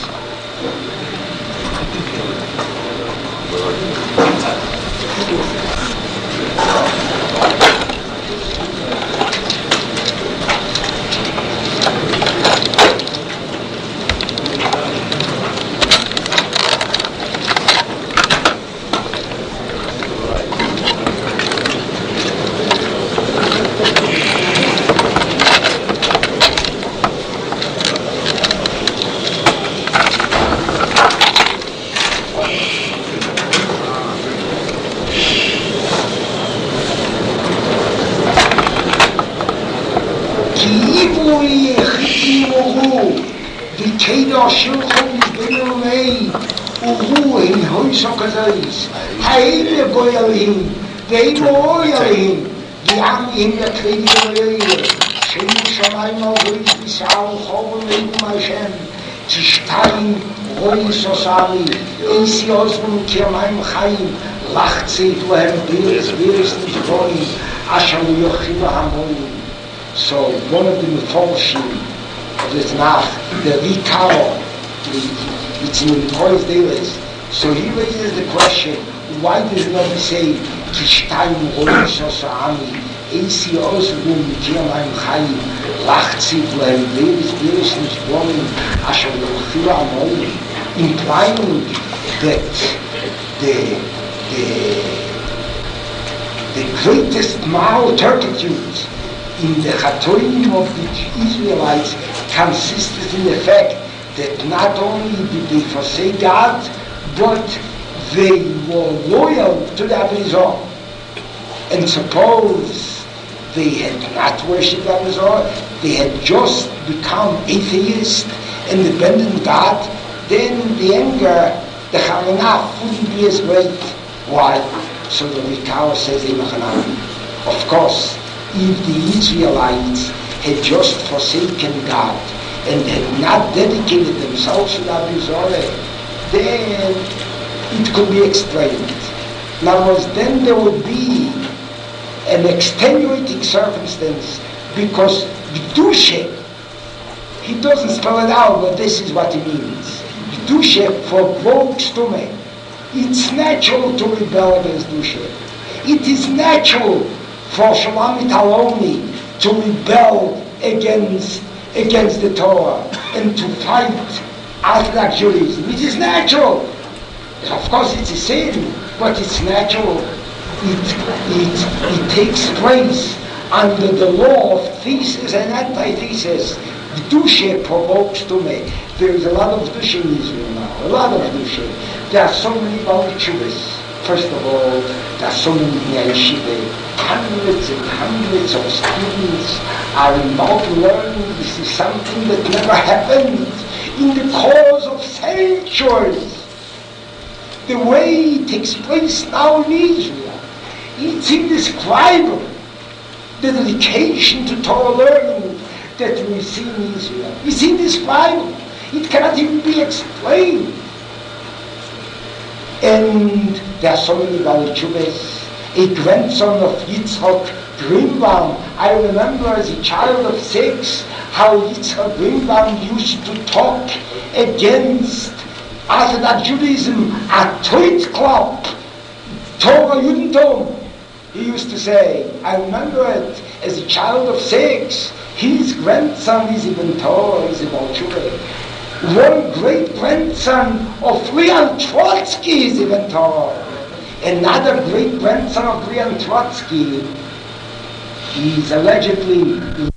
Haile Goyalim, they Goyalim, the Am in the Trading Shem Shamayim Algois, Bisao, Hovelim Mashem, Tishtaim, Roy Sosali, Isi Osmum Kirmaim Chaim, Lachzit, Wahem Birs, Birs, Tivoim, Asham Yochim Hamoim. So one of the Meforshim of the Tanakh, the Rikao, it's in the Torah's Deles. So he raises the question, why does not say, Kishtayim Roishos Ami, Eisi Osgum Mikirlaim Chayim, Lachziv Lehem, Levis Beres Nishbonim, Asher Yochila Amolim, implying that the, the, the greatest moral turpitude in the Chatoim of the Israelites consisted in the fact that not only did they forsake God, but they were loyal to the Abizor. And suppose they had not worshipped Abizor, they had just become atheists and abandoned God, then the anger, the Chaminah wouldn't be as great. Why? So the Rikao says, of course, if the Israelites had just forsaken God and had not dedicated themselves to the Abizor, then it could be explained. In other words, then there would be an extenuating circumstance, because Kedusha, he doesn't spell it out, but this is what he means. Kedusha provokes Tumah. It's natural to rebel against Kedusha. It is natural for Shulamit Aloni to rebel against, against the Torah and to fight Orthodox Judaism. It is natural. Of course it's a sin, but it's natural. It, it, it takes place under the law of thesis and antithesis. Kedusha provokes Tumah. There is a lot of Kedusha in Israel now, a lot of Kedusha. There are so many Balchuvas. First of all, there are so many Yeshiva. Hundreds and hundreds of students are involved in learning. This is something that never happened in the course of centuries. The way it takes place now in Israel, it's indescribable. The dedication to Torah learning that we see in Israel is indescribable. It cannot even be explained. And there are so many Balchuvas. A grandson of Yitzchak Greenbaum, I remember as a child of six how Yitzchak Greenbaum used to talk against Orthodox Judaism at Toit Club, Torah Judentum. He used to say, I remember it as a child of six. His grandson is even Torah, is a Balchuvah. One great grandson of Leon Trotsky is even Torah. Another great grandson of Leon Trotsky is allegedly